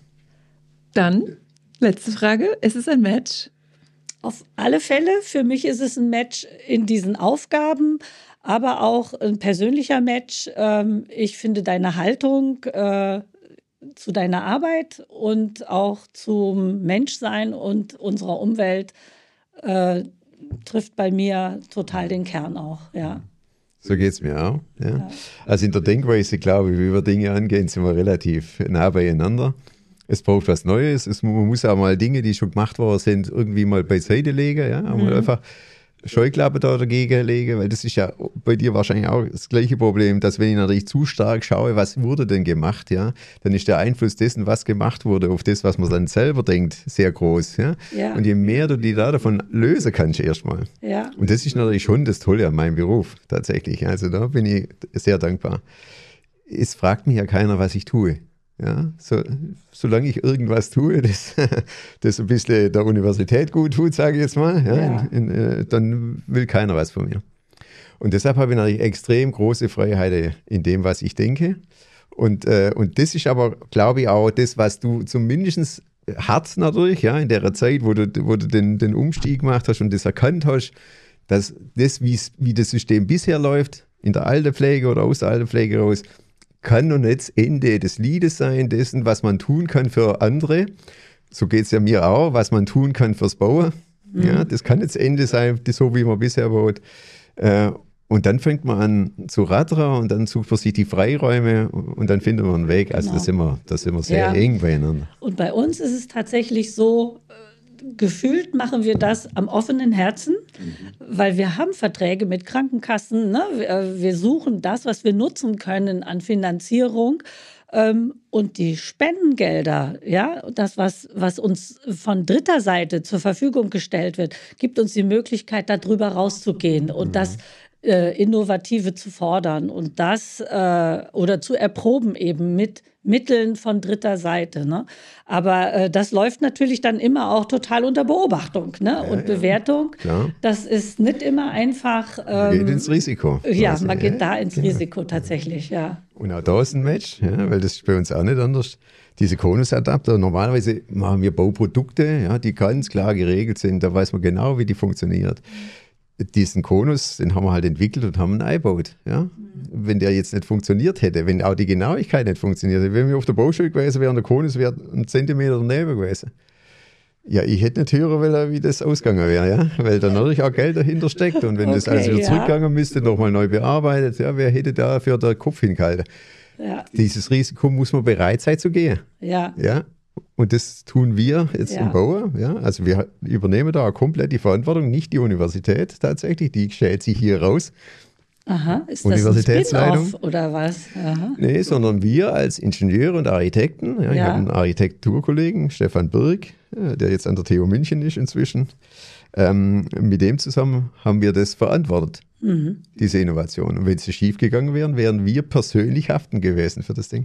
Dann, letzte Frage, ist es ein Match? Auf alle Fälle, für mich ist es ein Match in diesen Aufgaben, aber auch ein persönlicher Match. Ähm, ich finde deine Haltung äh, zu deiner Arbeit und auch zum Menschsein und unserer Umwelt äh, trifft bei mir total den Kern auch, ja. So geht es mir auch. Ja. Ja. Also in der Denkweise, glaube ich, wie wir Dinge angehen, sind wir relativ nah beieinander. Es braucht was Neues. Es, man muss auch mal Dinge, die schon gemacht worden sind, irgendwie mal beiseite legen. Ja? Mhm. Einfach Scheuklappe da dagegen legen, weil das ist ja bei dir wahrscheinlich auch das gleiche Problem, dass wenn ich natürlich zu stark schaue, was wurde denn gemacht, ja, dann ist der Einfluss dessen, was gemacht wurde, auf das, was man dann selber denkt, sehr groß. Ja? Ja. Und je mehr du die da davon lösen kannst erstmal. Ja. Und das ist natürlich schon das Tolle an meinem Beruf tatsächlich. Also da bin ich sehr dankbar. Es fragt mich ja keiner, was ich tue. Ja, so, solange ich irgendwas tue, das, das ein bisschen der Universität gut tut, sage ich jetzt mal, ja, ja. In, in, dann will keiner was von mir. Und deshalb habe ich natürlich extrem große Freiheit in dem, was ich denke. Und, äh, und das ist aber, glaube ich, auch das, was du zumindest hart natürlich, ja, in der Zeit, wo du, wo du den, den Umstieg gemacht hast und das erkannt hast, dass das, wie das System bisher läuft, in der Altenpflege oder aus der Altenpflege raus, kann noch nicht das Ende des Liedes sein, dessen, was man tun kann für andere. So geht es ja mir auch, was man tun kann fürs Bauen. Mhm. Ja, das kann jetzt Ende sein, so wie man bisher baut. Äh, und dann fängt man an zu rattern und dann sucht man sich die Freiräume und dann findet man einen Weg. Also genau. da, sind wir, da sind wir sehr ja. eng beieinander. Und bei uns ist es tatsächlich so, gefühlt machen wir das am offenen Herzen, weil wir haben Verträge mit Krankenkassen. Ne? Wir, wir suchen das, was wir nutzen können an Finanzierung. Ähm, und die Spendengelder, ja, das, was, was uns von dritter Seite zur Verfügung gestellt wird, gibt uns die Möglichkeit, darüber rauszugehen und mhm. das äh, Innovative zu fordern und das äh, oder zu erproben eben mit Mitteln von dritter Seite. Ne? Aber äh, das läuft natürlich dann immer auch total unter Beobachtung, ne? Ja, und Bewertung. Ja. Das ist nicht immer einfach. Ähm, man geht ins Risiko. Ja, man geht ja, da ins ja. Risiko tatsächlich, ja. Und auch da ist ein Match, ja, weil das ist bei uns auch nicht anders. Diese Konusadapter, normalerweise machen wir Bauprodukte, ja, die ganz klar geregelt sind. Da weiß man genau, wie die funktioniert. Diesen Konus, den haben wir halt entwickelt und haben ihn eingebaut. Ja? Mhm. Wenn der jetzt nicht funktioniert hätte, wenn auch die Genauigkeit nicht funktioniert hätte, wenn wir auf der Baustelle gewesen wären, der Konus wäre einen Zentimeter daneben gewesen. Ja, ich hätte nicht hören wollen, wie das ausgegangen wäre, ja? Weil da natürlich auch Geld dahinter steckt und wenn okay, das alles wieder ja. zurückgegangen müsste, nochmal neu bearbeitet, ja, wer hätte dafür den Kopf hingehalten? Ja. Dieses Risiko muss man bereit sein zu gehen. Ja. Ja? Und das tun wir jetzt ja. im Bauer. Ja? Also wir übernehmen da auch komplett die Verantwortung, nicht die Universität tatsächlich, die stellt sich hier raus. Aha, ist das ein Spin-off oder was? Aha. Nee, sondern wir als Ingenieure und Architekten, ja, ja. ich habe einen Architekturkollegen, Stefan Birk, ja, der jetzt an der T U München ist inzwischen, ähm, mit dem zusammen haben wir das verantwortet, mhm. diese Innovation. Und wenn sie schief gegangen wären, wären wir persönlich haften gewesen für das Ding.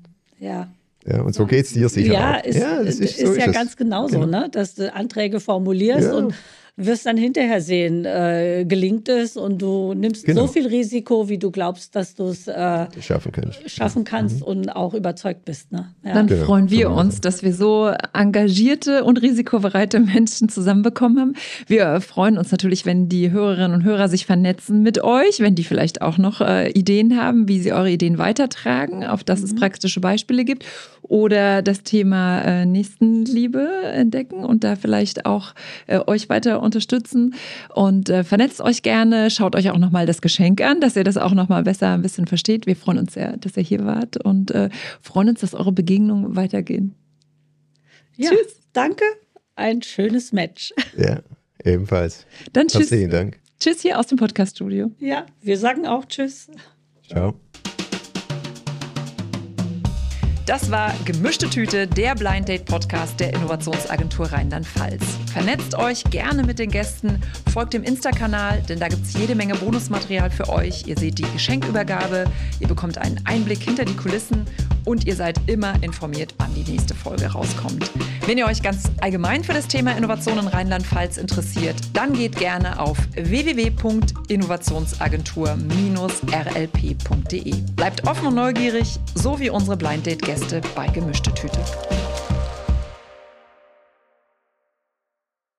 Ja. Ja, und so geht es dir sicher ja, auch. Ist, ja, das ist, ist so ja ist ganz genauso, genau. ne? Dass du Anträge formulierst ja. und wirst dann hinterher sehen, äh, gelingt es und du nimmst genau. so viel Risiko, wie du glaubst, dass du es äh, schaffen kannst, schaffen kannst mhm. und auch überzeugt bist. Ne? Ja. Dann genau. freuen wir uns, dass wir so engagierte und risikobereite Menschen zusammenbekommen haben. Wir freuen uns natürlich, wenn die Hörerinnen und Hörer sich vernetzen mit euch, wenn die vielleicht auch noch äh, Ideen haben, wie sie eure Ideen weitertragen, auf das mhm. es praktische Beispiele gibt oder das Thema äh, Nächstenliebe entdecken und da vielleicht auch äh, euch weiter unterstützen und äh, vernetzt euch gerne, schaut euch auch nochmal das Geschenk an, dass ihr das auch nochmal besser ein bisschen versteht. Wir freuen uns sehr, dass ihr hier wart und äh, freuen uns, dass eure Begegnungen weitergehen. Ja, tschüss. Danke, ein schönes Match. Ja, ebenfalls. Dann tschüss. Herzlichen Dank. Tschüss hier aus dem Podcast-Studio. Ja, wir sagen auch tschüss. Ciao. Das war Gemischte Tüte, der Blind Date Podcast der Innovationsagentur Rheinland-Pfalz. Vernetzt euch gerne mit den Gästen, folgt dem Insta-Kanal, denn da gibt es jede Menge Bonusmaterial für euch. Ihr seht die Geschenkübergabe, ihr bekommt einen Einblick hinter die Kulissen und ihr seid immer informiert, wann die nächste Folge rauskommt. Wenn ihr euch ganz allgemein für das Thema Innovation in Rheinland-Pfalz interessiert, dann geht gerne auf w w w punkt innovationsagentur r l p punkt d e. Bleibt offen und neugierig, so wie unsere Blind Date Gäste bei Gemischte Tüte.